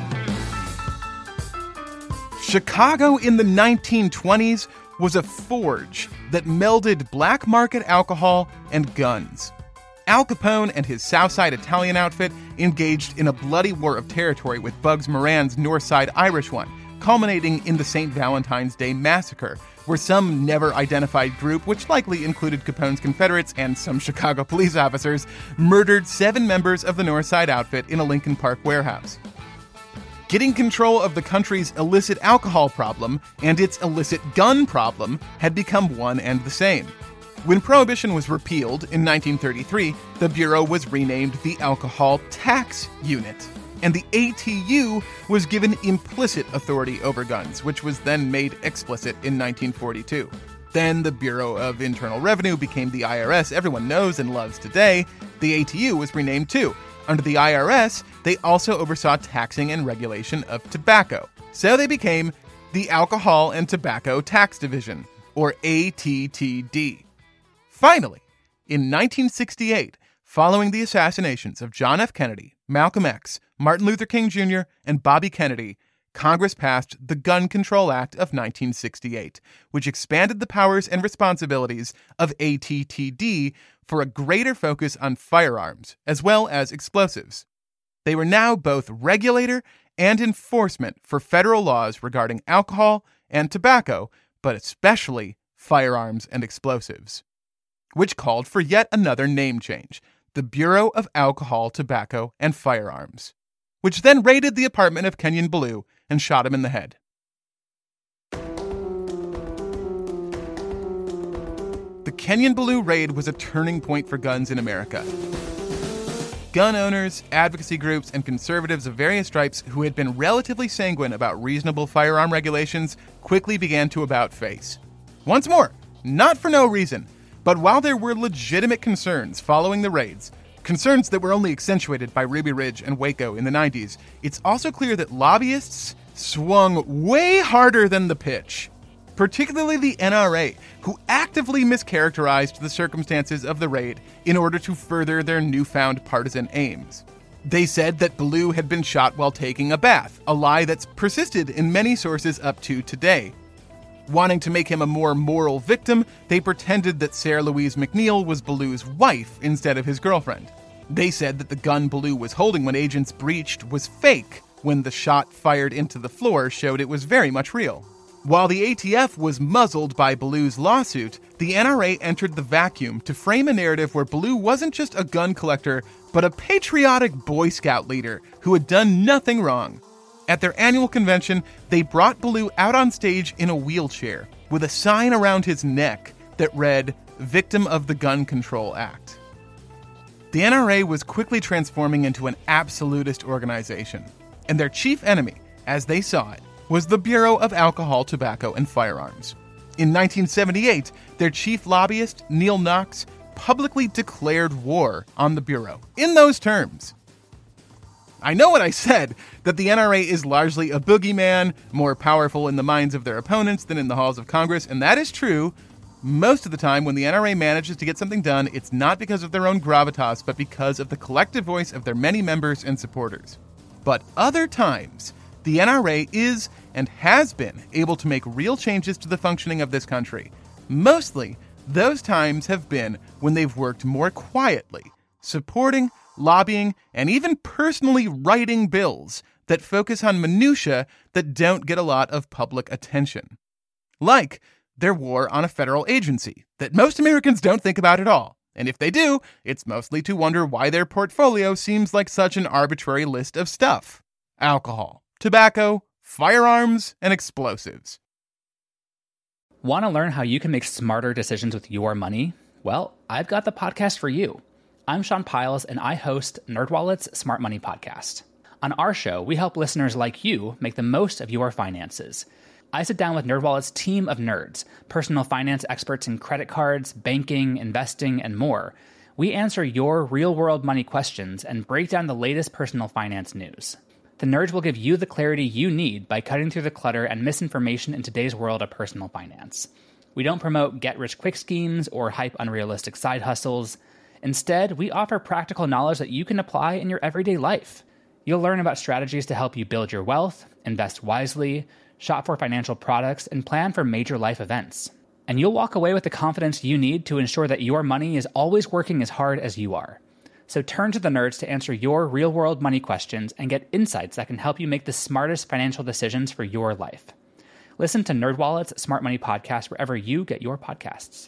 Chicago in the 1920s was a forge that melded black market alcohol and guns. Al Capone and his Southside Italian outfit engaged in a bloody war of territory with Bugs Moran's Northside Irish one, culminating in the St. Valentine's Day Massacre, where some never-identified group, which likely included Capone's Confederates and some Chicago police officers, murdered 7 members of the Northside outfit in a Lincoln Park warehouse. Getting control of the country's illicit alcohol problem and its illicit gun problem had become one and the same. When Prohibition was repealed in 1933, the Bureau was renamed the Alcohol Tax Unit, and the ATU was given implicit authority over guns, which was then made explicit in 1942. Then the Bureau of Internal Revenue became the IRS everyone knows and loves today. The ATU was renamed too. Under the IRS, they also oversaw taxing and regulation of tobacco. So they became the Alcohol and Tobacco Tax Division, or ATTD. Finally, in 1968, following the assassinations of John F. Kennedy, Malcolm X, Martin Luther King Jr., and Bobby Kennedy, Congress passed the Gun Control Act of 1968, which expanded the powers and responsibilities of ATTD for a greater focus on firearms, as well as explosives. They were now both regulator and enforcement for federal laws regarding alcohol and tobacco, but especially firearms and explosives, which called for yet another name change, the Bureau of Alcohol, Tobacco, and Firearms, which then raided the apartment of Kenyon Ballou and shot him in the head. The Kenyon Ballou raid was a turning point for guns in America. Gun owners, advocacy groups, and conservatives of various stripes who had been relatively sanguine about reasonable firearm regulations quickly began to about face. Once more, not for no reason, but while there were legitimate concerns following the raids, concerns that were only accentuated by Ruby Ridge and Waco in the 90s, it's also clear that lobbyists swung way harder than the pitch, particularly the NRA, who actively mischaracterized the circumstances of the raid in order to further their newfound partisan aims. They said that Ballou had been shot while taking a bath, a lie that's persisted in many sources up to today. Wanting to make him a more moral victim, they pretended that Sarah Louise McNeil was Ballou's wife instead of his girlfriend. They said that the gun Ballou was holding when agents breached was fake, when the shot fired into the floor showed it was very much real. While the ATF was muzzled by Ballou's lawsuit, the NRA entered the vacuum to frame a narrative where Ballou wasn't just a gun collector, but a patriotic Boy Scout leader who had done nothing wrong. At their annual convention, they brought Ballou out on stage in a wheelchair with a sign around his neck that read, "Victim of the Gun Control Act." The NRA was quickly transforming into an absolutist organization, and their chief enemy, as they saw it, was the Bureau of Alcohol, Tobacco, and Firearms. In 1978, their chief lobbyist, Neil Knox, publicly declared war on the Bureau in those terms. I know what I said, that the NRA is largely a boogeyman, more powerful in the minds of their opponents than in the halls of Congress, and that is true. Most of the time, when the NRA manages to get something done, it's not because of their own gravitas, but because of the collective voice of their many members and supporters. But other times, the NRA is and has been able to make real changes to the functioning of this country. Mostly, those times have been when they've worked more quietly, supporting, lobbying, and even personally writing bills that focus on minutia that don't get a lot of public attention. Like their war on a federal agency that most Americans don't think about at all. And if they do, it's mostly to wonder why their portfolio seems like such an arbitrary list of stuff. Alcohol, tobacco, firearms, and explosives. Want to learn how you can make smarter decisions with your money? Well, I've got the podcast for you. I'm Sean Piles, and I host NerdWallet's Smart Money Podcast. On our show, we help listeners like you make the most of your finances. I sit down with NerdWallet's team of nerds, personal finance experts in credit cards, banking, investing, and more. We answer your real-world money questions and break down the latest personal finance news. The nerds will give you the clarity you need by cutting through the clutter and misinformation in today's world of personal finance. We don't promote get-rich-quick schemes or hype unrealistic side hustles. Instead, we offer practical knowledge that you can apply in your everyday life. You'll learn about strategies to help you build your wealth, invest wisely, shop for financial products, and plan for major life events. And you'll walk away with the confidence you need to ensure that your money is always working as hard as you are. So turn to the nerds to answer your real-world money questions and get insights that can help you make the smartest financial decisions for your life. Listen to NerdWallet's Smart Money Podcast wherever you get your podcasts.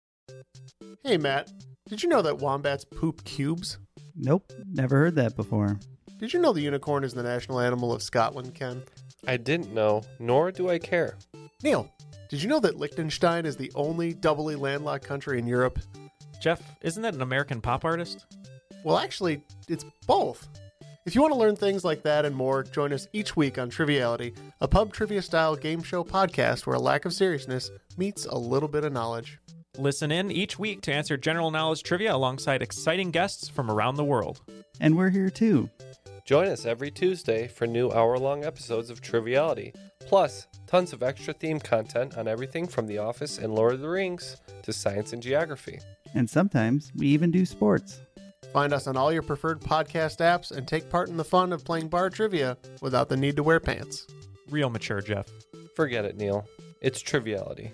Hey, Matt, did you know that wombats poop cubes? Nope, never heard that before. Did you know the unicorn is the national animal of Scotland, Ken? I didn't know, nor do I care. Neil, did you know that Liechtenstein is the only doubly landlocked country in Europe? Jeff, isn't that an American pop artist? Well, actually, it's both. If you want to learn things like that and more, join us each week on Triviality, a pub trivia-style game show podcast where a lack of seriousness meets a little bit of knowledge. Listen in each week to answer general knowledge trivia alongside exciting guests from around the world. And we're here too. Join us every Tuesday for new hour-long episodes of Triviality, plus tons of extra theme content on everything from The Office and Lord of the Rings to science and geography. And sometimes we even do sports. Find us on all your preferred podcast apps and take part in the fun of playing bar trivia without the need to wear pants. Real mature, Jeff. Forget it, Neil. It's Triviality.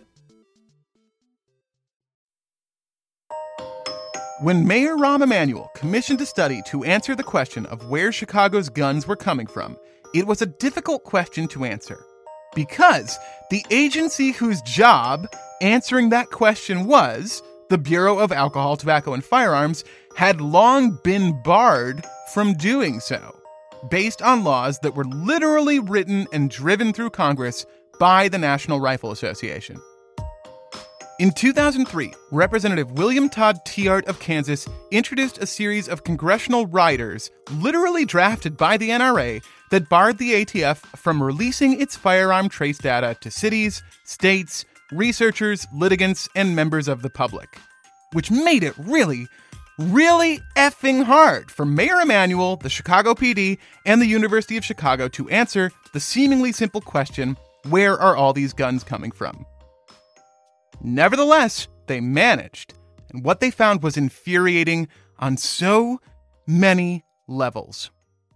When Mayor Rahm Emanuel commissioned a study to answer the question of where Chicago's guns were coming from, it was a difficult question to answer. Because the agency whose job answering that question was, the Bureau of Alcohol, Tobacco, and Firearms, had long been barred from doing so, based on laws that were literally written and driven through Congress by the National Rifle Association. In 2003, Representative William Todd Tiahrt of Kansas introduced a series of congressional riders, literally drafted by the NRA, that barred the ATF from releasing its firearm trace data to cities, states, researchers, litigants, and members of the public. Which made it really effing hard for Mayor Emanuel, the Chicago PD, and the University of Chicago to answer the seemingly simple question, where are all these guns coming from? Nevertheless, they managed, and what they found was infuriating on so many levels.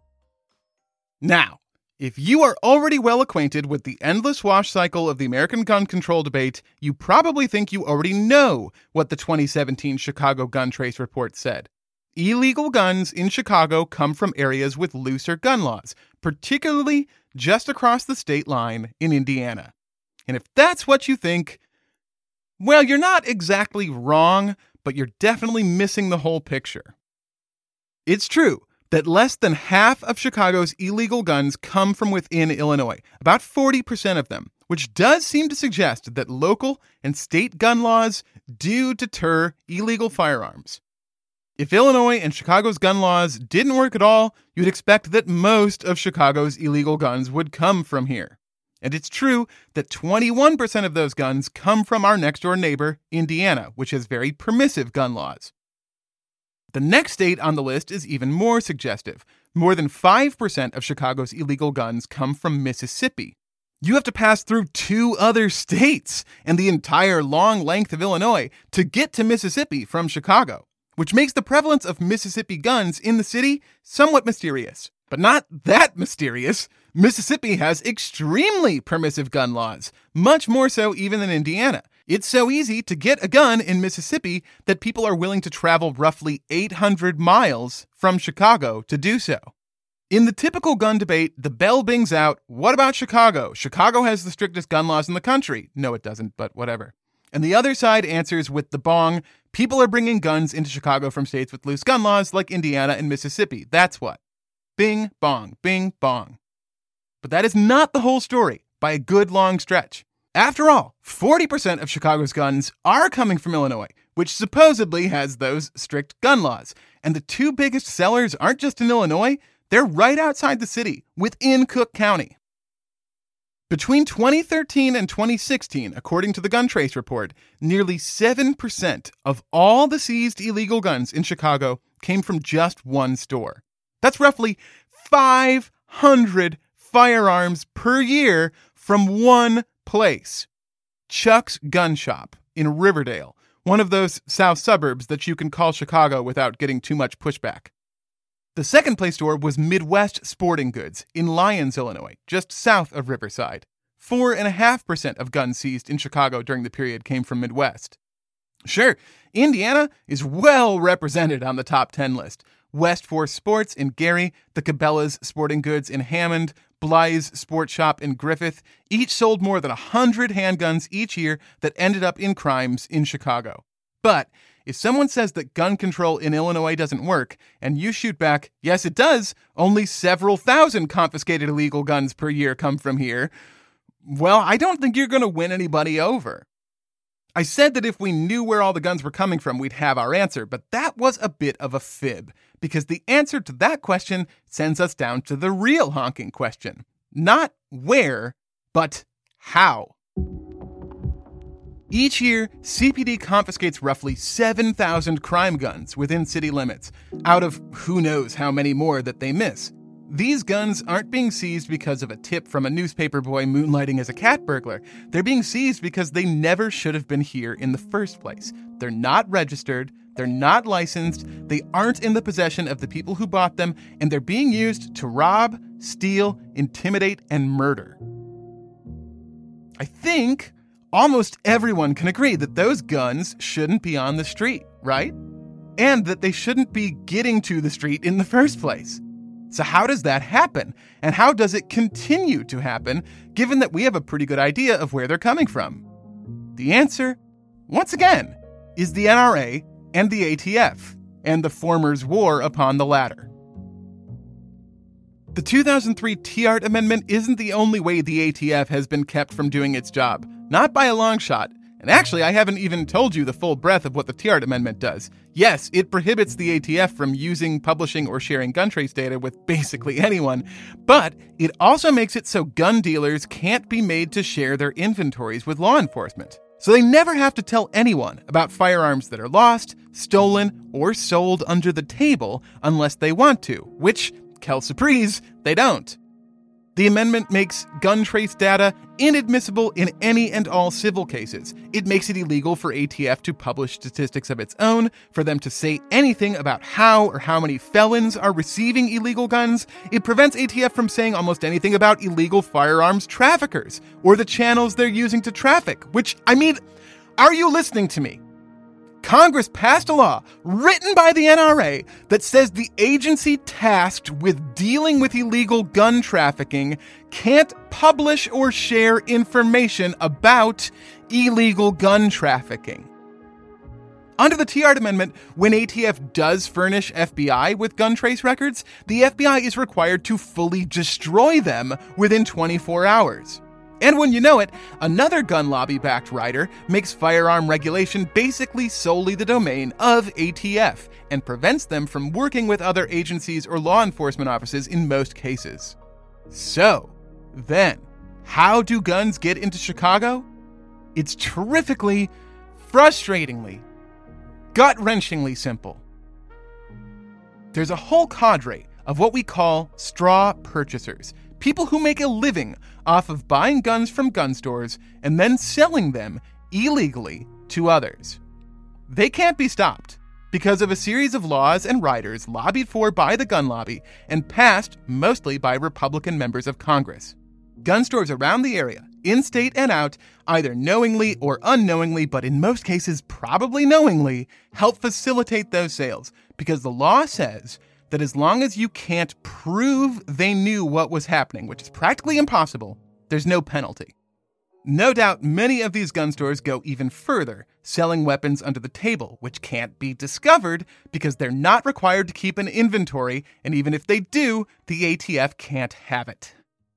Now, if you are already well acquainted with the endless wash cycle of the American gun control debate, you probably think you already know what the 2017 Chicago Gun Trace Report said. illegal guns in Chicago come from areas with looser gun laws, particularly just across the state line in Indiana. And if that's what you think, well, you're not exactly wrong, but you're definitely missing the whole picture. It's true that less than half of Chicago's illegal guns come from within Illinois, about 40% of them, which does seem to suggest that local and state gun laws do deter illegal firearms. If Illinois and Chicago's gun laws didn't work at all, you'd expect that most of Chicago's illegal guns would come from here. And it's true that 21% of those guns come from our next-door neighbor, Indiana, which has very permissive gun laws. The next state on the list is even more suggestive. More than 5% of Chicago's illegal guns come from Mississippi. You have to pass through 2 other states and the entire long length of Illinois to get to Mississippi from Chicago, which makes the prevalence of Mississippi guns in the city somewhat mysterious. But not that mysterious. Mississippi has extremely permissive gun laws, much more so even than Indiana. It's so easy to get a gun in Mississippi that people are willing to travel roughly 800 miles from Chicago to do so. In the typical gun debate, the bell bings out, what about Chicago? Chicago has the strictest gun laws in the country. No, it doesn't, but whatever. And the other side answers with the bong, people are bringing guns into Chicago from states with loose gun laws like Indiana and Mississippi. That's what. Bing, bong, bing, bong. But that is not the whole story by a good long stretch. After all, 40% of Chicago's guns are coming from Illinois, which supposedly has those strict gun laws. And the 2 biggest sellers aren't just in Illinois, they're right outside the city, within Cook County. Between 2013 and 2016, according to the Gun Trace report, nearly 7% of all the seized illegal guns in Chicago came from just one store. That's roughly 500 firearms per year from one place. Chuck's Gun Shop in Riverdale, one of those south suburbs that you can call Chicago without getting too much pushback. The second place store was Midwest Sporting Goods in Lyons, Illinois, just south of Riverside. 4.5% of guns seized in Chicago during the period came from Midwest. Sure, Indiana is well represented on the top 10 list. West Force Sports in Gary, the Cabela's Sporting Goods in Hammond, Bly's Sport Shop in Griffith, each sold more than 100 handguns each year that ended up in crimes in Chicago. But if someone says that gun control in Illinois doesn't work, and you shoot back, yes, it does, only several thousand confiscated illegal guns per year come from here, well, I don't think you're going to win anybody over. I said that if we knew where all the guns were coming from, we'd have our answer, but that was a bit of a fib, because the answer to that question sends us down to the real honking question. Not where, but how. Each year, CPD confiscates roughly 7,000 crime guns within city limits, out of who knows how many more that they miss. These guns aren't being seized because of a tip from a newspaper boy moonlighting as a cat burglar. They're being seized because they never should have been here in the first place. They're not registered, they're not licensed, they aren't in the possession of the people who bought them, and they're being used to rob, steal, intimidate, and murder. I think almost everyone can agree that those guns shouldn't be on the street, right? And that they shouldn't be getting to the street in the first place. So how does that happen? And how does it continue to happen, given that we have a pretty good idea of where they're coming from? The answer, once again, is the NRA and the ATF, and the former's war upon the latter. The 2003 Tiahrt Amendment isn't the only way the ATF has been kept from doing its job, not by a long shot. And actually, I haven't even told you the full breadth of what the Tiahrt Amendment does. Yes, it prohibits the ATF from using, publishing, or sharing gun trace data with basically anyone, but it also makes it so gun dealers can't be made to share their inventories with law enforcement. So they never have to tell anyone about firearms that are lost, stolen, or sold under the table unless they want to, which, quelle surprise, they don't. The amendment makes gun trace data inadmissible in any and all civil cases. It makes it illegal for ATF to publish statistics of its own, for them to say anything about how or how many felons are receiving illegal guns. It prevents ATF from saying almost anything about illegal firearms traffickers, or the channels they're using to traffic, which, I mean, are you listening to me? Congress passed a law written by the NRA that says the agency tasked with dealing with illegal gun trafficking can't publish or share information about illegal gun trafficking. Under the Tiahrt Amendment, when ATF does furnish FBI with gun trace records, the FBI is required to fully destroy them within 24 hours. And when you know it, another gun lobby-backed rider makes firearm regulation basically solely the domain of ATF and prevents them from working with other agencies or law enforcement offices in most cases. So, then, how do guns get into Chicago? It's terrifically, frustratingly, gut-wrenchingly simple. There's a whole cadre of what we call straw purchasers, people who make a living off of buying guns from gun stores and then selling them illegally to others. They can't be stopped because of a series of laws and riders lobbied for by the gun lobby and passed mostly by Republican members of Congress. Gun stores around the area, in-state and out, either knowingly or unknowingly, but in most cases probably knowingly, help facilitate those sales because the law says that as long as you can't prove they knew what was happening, which is practically impossible, there's no penalty. No doubt many of these gun stores go even further, selling weapons under the table, which can't be discovered because they're not required to keep an inventory, and even if they do, the ATF can't have it.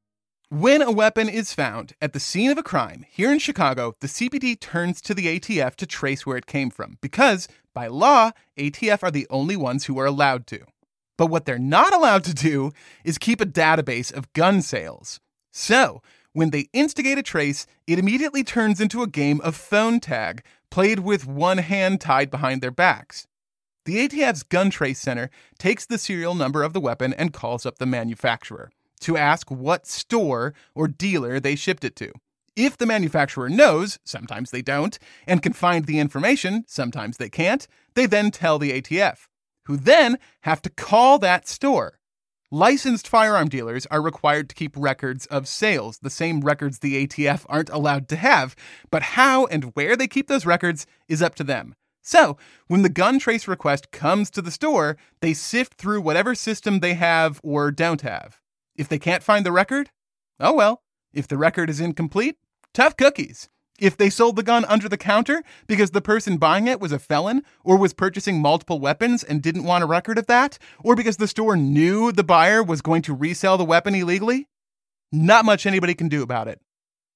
When a weapon is found at the scene of a crime here in Chicago, the CPD turns to the ATF to trace where it came from because, by law, ATF are the only ones who are allowed to. But what they're not allowed to do is keep a database of gun sales. So, when they instigate a trace, it immediately turns into a game of phone tag, played with one hand tied behind their backs. The ATF's Gun Trace Center takes the serial number of the weapon and calls up the manufacturer to ask what store or dealer they shipped it to. If the manufacturer knows, sometimes they don't, and can find the information, sometimes they can't, they then tell the ATF, who then have to call that store. Licensed firearm dealers are required to keep records of sales, the same records the ATF aren't allowed to have, but how and where they keep those records is up to them. So, when the gun trace request comes to the store, they sift through whatever system they have or don't have. If they can't find the record, oh well. If the record is incomplete, tough cookies. If they sold the gun under the counter because the person buying it was a felon or was purchasing multiple weapons and didn't want a record of that, or because the store knew the buyer was going to resell the weapon illegally, not much anybody can do about it.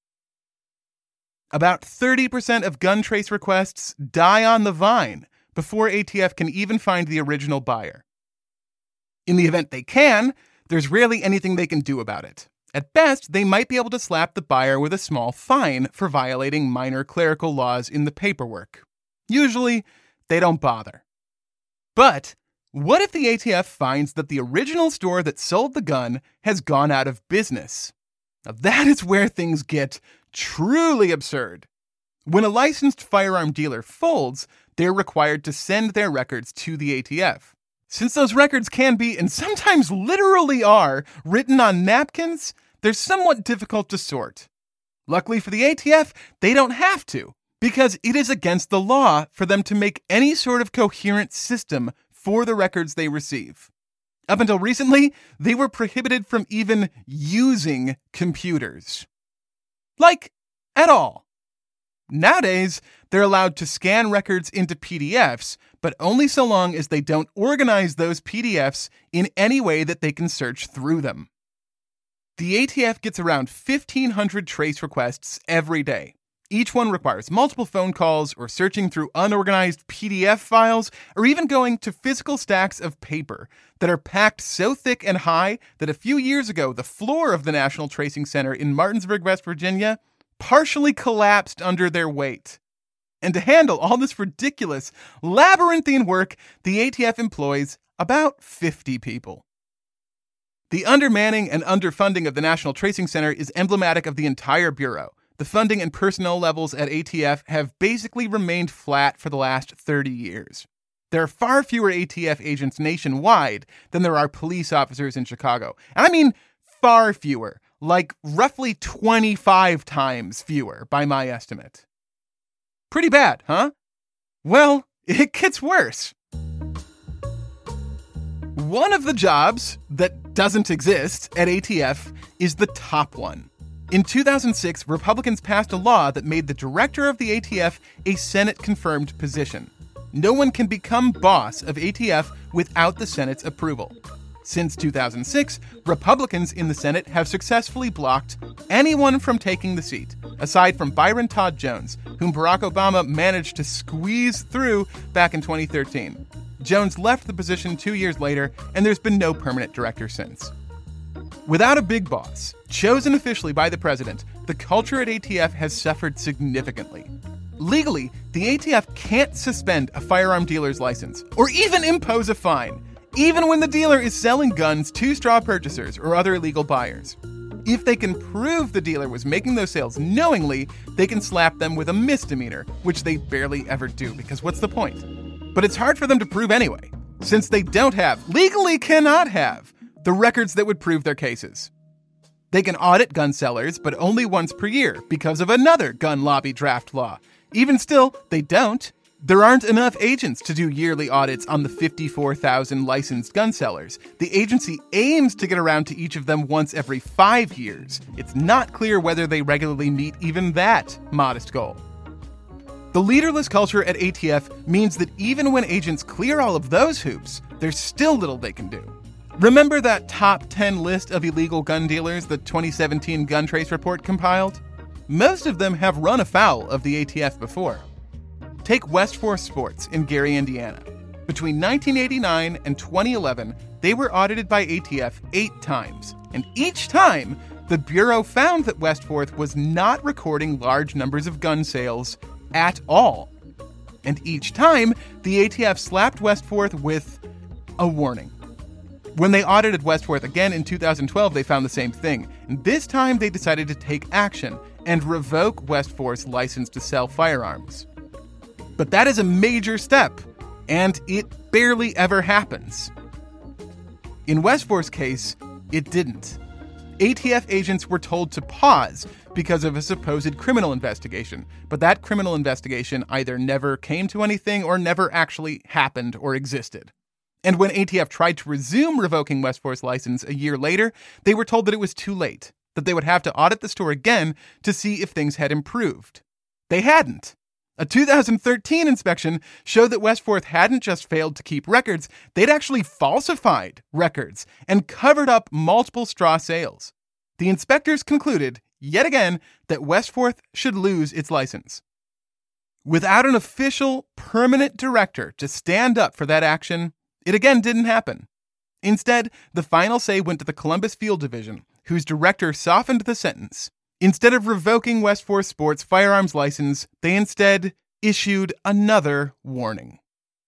About 30% of gun trace requests die on the vine before ATF can even find the original buyer. In the event they can, there's rarely anything they can do about it. At best, they might be able to slap the buyer with a small fine for violating minor clerical laws in the paperwork. Usually, they don't bother. But what if the ATF finds that the original store that sold the gun has gone out of business? Now, that is where things get truly absurd. When a licensed firearm dealer folds, they're required to send their records to the ATF. Since those records can be, and sometimes literally are, written on napkins, they're somewhat difficult to sort. Luckily for the ATF, they don't have to, because it is against the law for them to make any sort of coherent system for the records they receive. Up until recently, they were prohibited from even using computers. Like, at all. Nowadays, they're allowed to scan records into PDFs, but only so long as they don't organize those PDFs in any way that they can search through them. The ATF gets around 1,500 trace requests every day. Each one requires multiple phone calls or searching through unorganized PDF files or even going to physical stacks of paper that are packed so thick and high that a few years ago, the floor of the National Tracing Center in Martinsburg, West Virginia, partially collapsed under their weight. And to handle all this ridiculous, labyrinthine work, the ATF employs about 50 people. The undermanning and underfunding of the National Tracing Center is emblematic of the entire Bureau. The funding and personnel levels at ATF have basically remained flat for the last 30 years. There are far fewer ATF agents nationwide than there are police officers in Chicago. And I mean far fewer, like roughly 25 times fewer by my estimate. Pretty bad, huh? Well, it gets worse. One of the jobs that doesn't exist at ATF is the top one. In 2006, Republicans passed a law that made the director of the ATF a Senate-confirmed position. No one can become boss of ATF without the Senate's approval. Since 2006, Republicans in the Senate have successfully blocked anyone from taking the seat, aside from Byron Todd Jones, whom Barack Obama managed to squeeze through back in 2013. Jones left the position 2 years later, and there's been no permanent director since. Without a big boss, chosen officially by the president, the culture at ATF has suffered significantly. Legally, the ATF can't suspend a firearm dealer's license, or even impose a fine, even when the dealer is selling guns to straw purchasers or other illegal buyers. If they can prove the dealer was making those sales knowingly, they can slap them with a misdemeanor, which they barely ever do, because what's the point? But it's hard for them to prove anyway, since they legally cannot have, the records that would prove their cases. They can audit gun sellers, but only once per year, because of another gun lobby draft law. Even still, they don't. There aren't enough agents to do yearly audits on the 54,000 licensed gun sellers. The agency aims to get around to each of them once every 5 years. It's not clear whether they regularly meet even that modest goal. The leaderless culture at ATF means that even when agents clear all of those hoops, there's still little they can do. Remember that top 10 list of illegal gun dealers the 2017 Gun Trace Report compiled? Most of them have run afoul of the ATF before. Take West Forth Sports in Gary, Indiana. Between 1989 and 2011, they were audited by ATF 8 times, and each time, the Bureau found that West Forth was not recording large numbers of gun sales at all. And each time, the ATF slapped West Forth with a warning. When they audited West Forth again in 2012, they found the same thing, and this time they decided to take action and revoke West Forth's license to sell firearms. But that is a major step, and it barely ever happens. In West Forth's case, it didn't. ATF agents were told to pause because of a supposed criminal investigation, but that criminal investigation either never came to anything or never actually happened or existed. And when ATF tried to resume revoking West Forth's license a year later, they were told that it was too late, that they would have to audit the store again to see if things had improved. They hadn't. A 2013 inspection showed that West Forth hadn't just failed to keep records, they'd actually falsified records and covered up multiple straw sales. The inspectors concluded, yet again, that West Forth should lose its license. Without an official, permanent director to stand up for that action, it again didn't happen. Instead, the final say went to the Columbus Field Division, whose director softened the sentence. Instead of revoking West Forth Sports' firearms license, they instead issued another warning.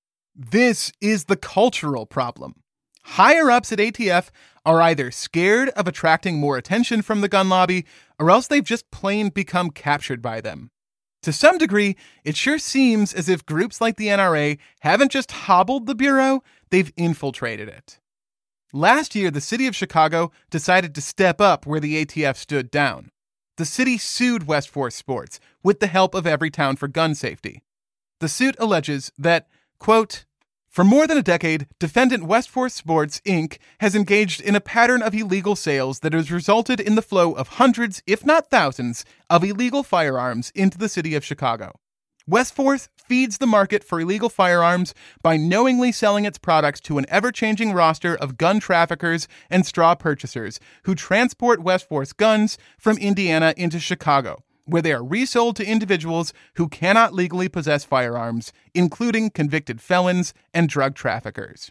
This is the cultural problem. Higher-ups at ATF are either scared of attracting more attention from the gun lobby, or else they've just plain become captured by them. To some degree, it sure seems as if groups like the NRA haven't just hobbled the Bureau, they've infiltrated it. Last year, the city of Chicago decided to step up where the ATF stood down. The city sued West Forth Sports with the help of Everytown for gun safety. The suit alleges that, quote, for more than a decade, defendant West Forth Sports, Inc. has engaged in a pattern of illegal sales that has resulted in the flow of hundreds, if not thousands, of illegal firearms into the city of Chicago. West Forth feeds the market for illegal firearms by knowingly selling its products to an ever-changing roster of gun traffickers and straw purchasers who transport West Forth's guns from Indiana into Chicago, where they are resold to individuals who cannot legally possess firearms, including convicted felons and drug traffickers.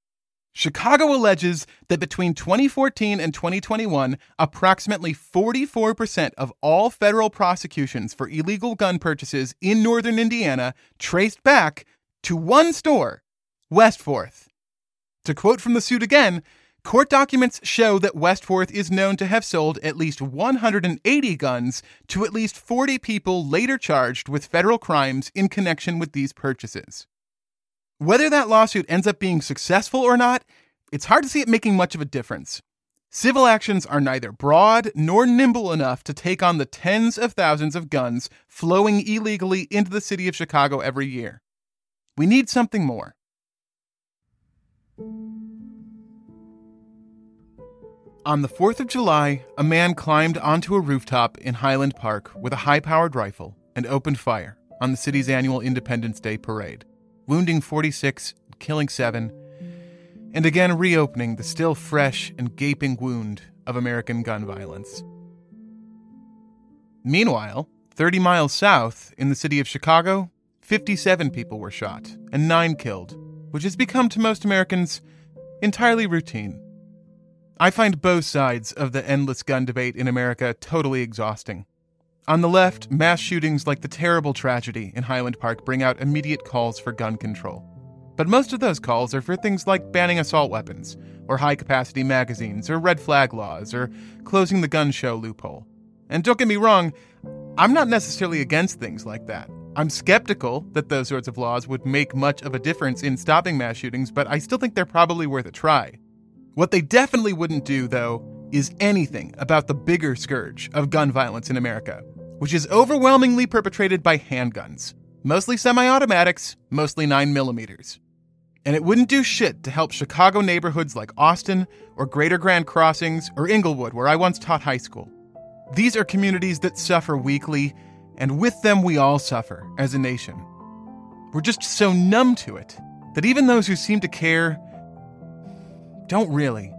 Chicago alleges that between 2014 and 2021, approximately 44% of all federal prosecutions for illegal gun purchases in northern Indiana traced back to one store, West Forth. To quote from the suit again, court documents show that West Forth is known to have sold at least 180 guns to at least 40 people later charged with federal crimes in connection with these purchases. Whether that lawsuit ends up being successful or not, it's hard to see it making much of a difference. Civil actions are neither broad nor nimble enough to take on the tens of thousands of guns flowing illegally into the city of Chicago every year. We need something more. On the 4th of July, a man climbed onto a rooftop in Highland Park with a high-powered rifle and opened fire on the city's annual Independence Day parade, wounding 46, killing 7, and again reopening the still fresh and gaping wound of American gun violence. Meanwhile, 30 miles south, in the city of Chicago, 57 people were shot and 9 killed, which has become to most Americans entirely routine. I find both sides of the endless gun debate in America totally exhausting. On the left, mass shootings like the terrible tragedy in Highland Park bring out immediate calls for gun control. But most of those calls are for things like banning assault weapons, or high-capacity magazines, or red flag laws, or closing the gun show loophole. And don't get me wrong, I'm not necessarily against things like that. I'm skeptical that those sorts of laws would make much of a difference in stopping mass shootings, but I still think they're probably worth a try. What they definitely wouldn't do, though, is anything about the bigger scourge of gun violence in America, which is overwhelmingly perpetrated by handguns, mostly semi-automatics, mostly 9mm. And it wouldn't do shit to help Chicago neighborhoods like Austin or Greater Grand Crossings or Inglewood, where I once taught high school. These are communities that suffer weekly, and with them we all suffer as a nation. We're just so numb to it that even those who seem to care don't really.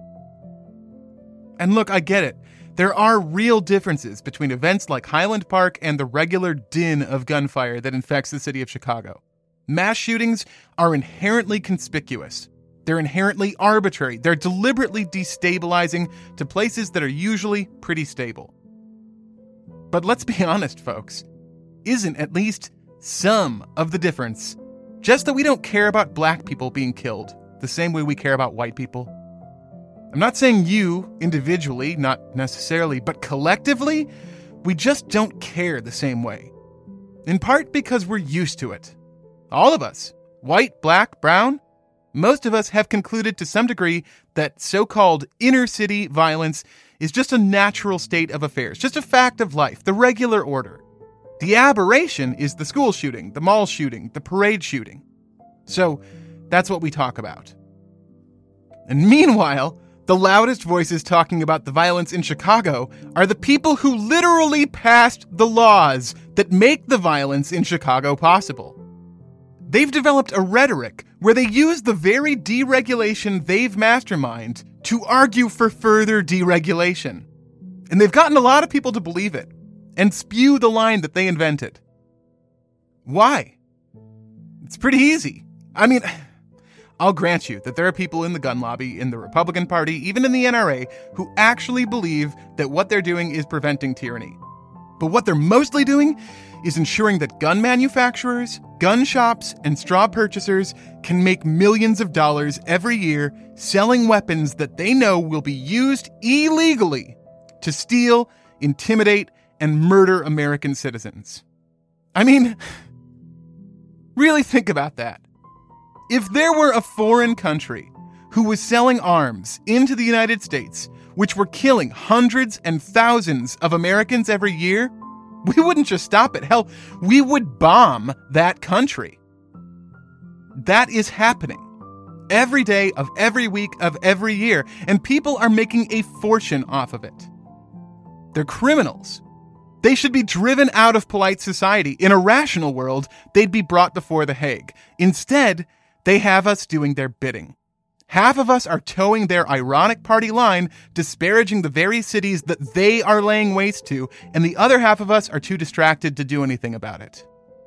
And look, I get it. There are real differences between events like Highland Park and the regular din of gunfire that infects the city of Chicago. Mass shootings are inherently conspicuous. They're inherently arbitrary. They're deliberately destabilizing to places that are usually pretty stable. But let's be honest, folks. Isn't at least some of the difference just that we don't care about black people being killed the same way we care about white people? I'm not saying you, individually, not necessarily, but collectively, we just don't care the same way. In part because we're used to it. All of us, white, black, brown, most of us have concluded to some degree that so-called inner-city violence is just a natural state of affairs, just a fact of life, the regular order. The aberration is the school shooting, the mall shooting, the parade shooting. So that's what we talk about. And meanwhile, the loudest voices talking about the violence in Chicago are the people who literally passed the laws that make the violence in Chicago possible. They've developed a rhetoric where they use the very deregulation they've masterminded to argue for further deregulation. And they've gotten a lot of people to believe it and spew the line that they invented. Why? It's pretty easy. I mean, I'll grant you that there are people in the gun lobby, in the Republican Party, even in the NRA, who actually believe that what they're doing is preventing tyranny. But what they're mostly doing is ensuring that gun manufacturers, gun shops, and straw purchasers can make millions of dollars every year selling weapons that they know will be used illegally to steal, intimidate, and murder American citizens. I mean, really think about that. If there were a foreign country who was selling arms into the United States, which were killing hundreds and thousands of Americans every year, we wouldn't just stop it. Hell, we would bomb that country. That is happening every day of every week of every year, and people are making a fortune off of it. They're criminals. They should be driven out of polite society. In a rational world, they'd be brought before the Hague. Instead, they have us doing their bidding. Half of us are towing their ironic party line, disparaging the very cities that they are laying waste to, and the other half of us are too distracted to do anything about it.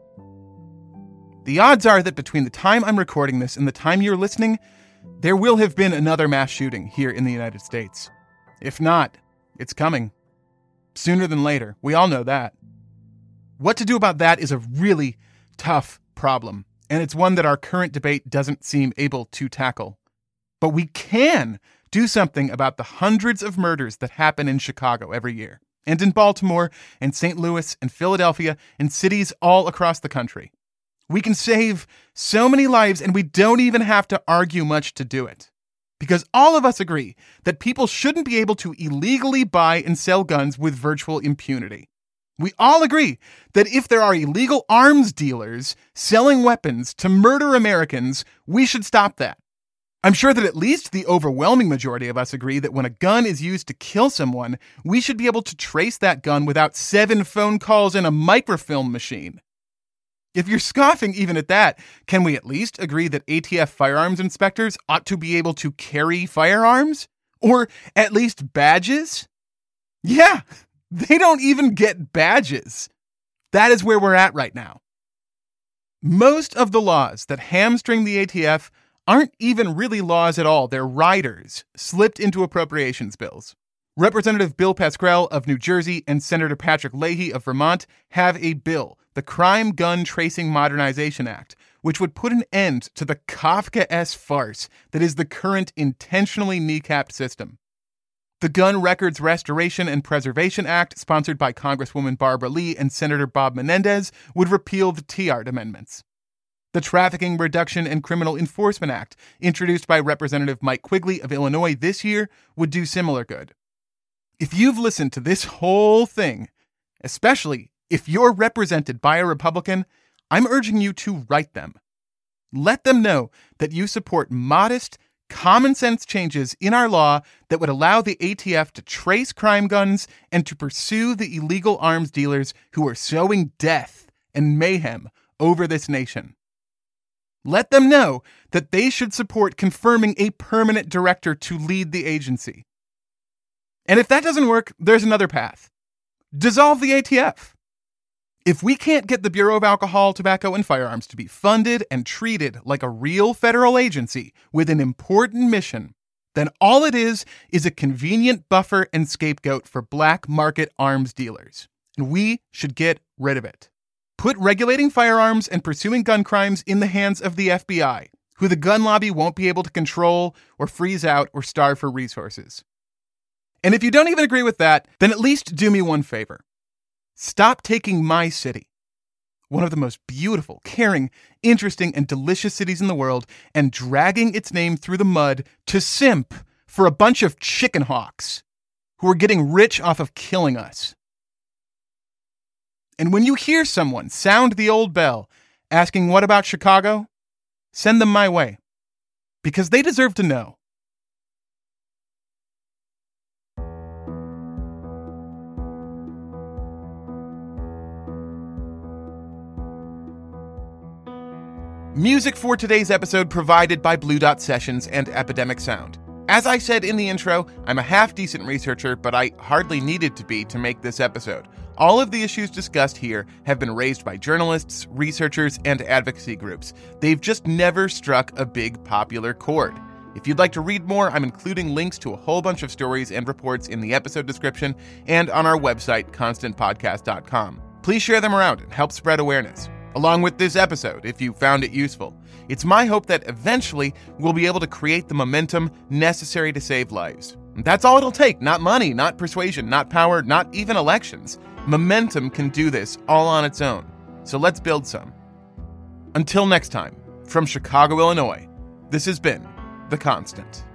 The odds are that between the time I'm recording this and the time you're listening, there will have been another mass shooting here in the United States. If not, it's coming. Sooner than later. We all know that. What to do about that is a really tough problem, and it's one that our current debate doesn't seem able to tackle. But we can do something about the hundreds of murders that happen in Chicago every year, and in Baltimore, and St. Louis, and Philadelphia, and cities all across the country. We can save so many lives, and we don't even have to argue much to do it. Because all of us agree that people shouldn't be able to illegally buy and sell guns with virtual impunity. We all agree that if there are illegal arms dealers selling weapons to murder Americans, we should stop that. I'm sure that at least the overwhelming majority of us agree that when a gun is used to kill someone, we should be able to trace that gun without 7 phone calls and a microfilm machine. If you're scoffing even at that, can we at least agree that ATF firearms inspectors ought to be able to carry firearms? Or at least badges? Yeah, they don't even get badges. That is where we're at right now. Most of the laws that hamstring the ATF aren't even really laws at all. They're riders slipped into appropriations bills. Representative Bill Pascrell of New Jersey and Senator Patrick Leahy of Vermont have a bill, the Crime Gun Tracing Modernization Act, which would put an end to the Kafka-esque farce that is the current intentionally kneecapped system. The Gun Records Restoration and Preservation Act, sponsored by Congresswoman Barbara Lee and Senator Bob Menendez, would repeal the Tiahrt amendments. The Trafficking Reduction and Criminal Enforcement Act, introduced by Representative Mike Quigley of Illinois this year, would do similar good. If you've listened to this whole thing, especially if you're represented by a Republican, I'm urging you to write them. Let them know that you support modest, common sense changes in our law that would allow the ATF to trace crime guns and to pursue the illegal arms dealers who are sowing death and mayhem over this nation. Let them know that they should support confirming a permanent director to lead the agency. And if that doesn't work, there's another path. Dissolve the ATF. If we can't get the Bureau of Alcohol, Tobacco, and Firearms to be funded and treated like a real federal agency with an important mission, then all it is a convenient buffer and scapegoat for black market arms dealers. And we should get rid of it. Put regulating firearms and pursuing gun crimes in the hands of the FBI, who the gun lobby won't be able to control or freeze out or starve for resources. And if you don't even agree with that, then at least do me one favor. Stop taking my city, one of the most beautiful, caring, interesting, and delicious cities in the world, and dragging its name through the mud to simp for a bunch of chicken hawks who are getting rich off of killing us. And when you hear someone sound the old bell asking what about Chicago, send them my way, because they deserve to know. Music for today's episode provided by Blue Dot Sessions and Epidemic Sound. As I said in the intro, I'm a half-decent researcher, but I hardly needed to be to make this episode. All of the issues discussed here have been raised by journalists, researchers, and advocacy groups. They've just never struck a big popular chord. If you'd like to read more, I'm including links to a whole bunch of stories and reports in the episode description and on our website, constantpodcast.com. Please share them around and help spread awareness, along with this episode if you found it useful. It's my hope that eventually we'll be able to create the momentum necessary to save lives. That's all it'll take. Not money, not persuasion, not power, not even elections. Momentum can do this all on its own. So let's build some. Until next time, from Chicago, Illinois, this has been The Constant.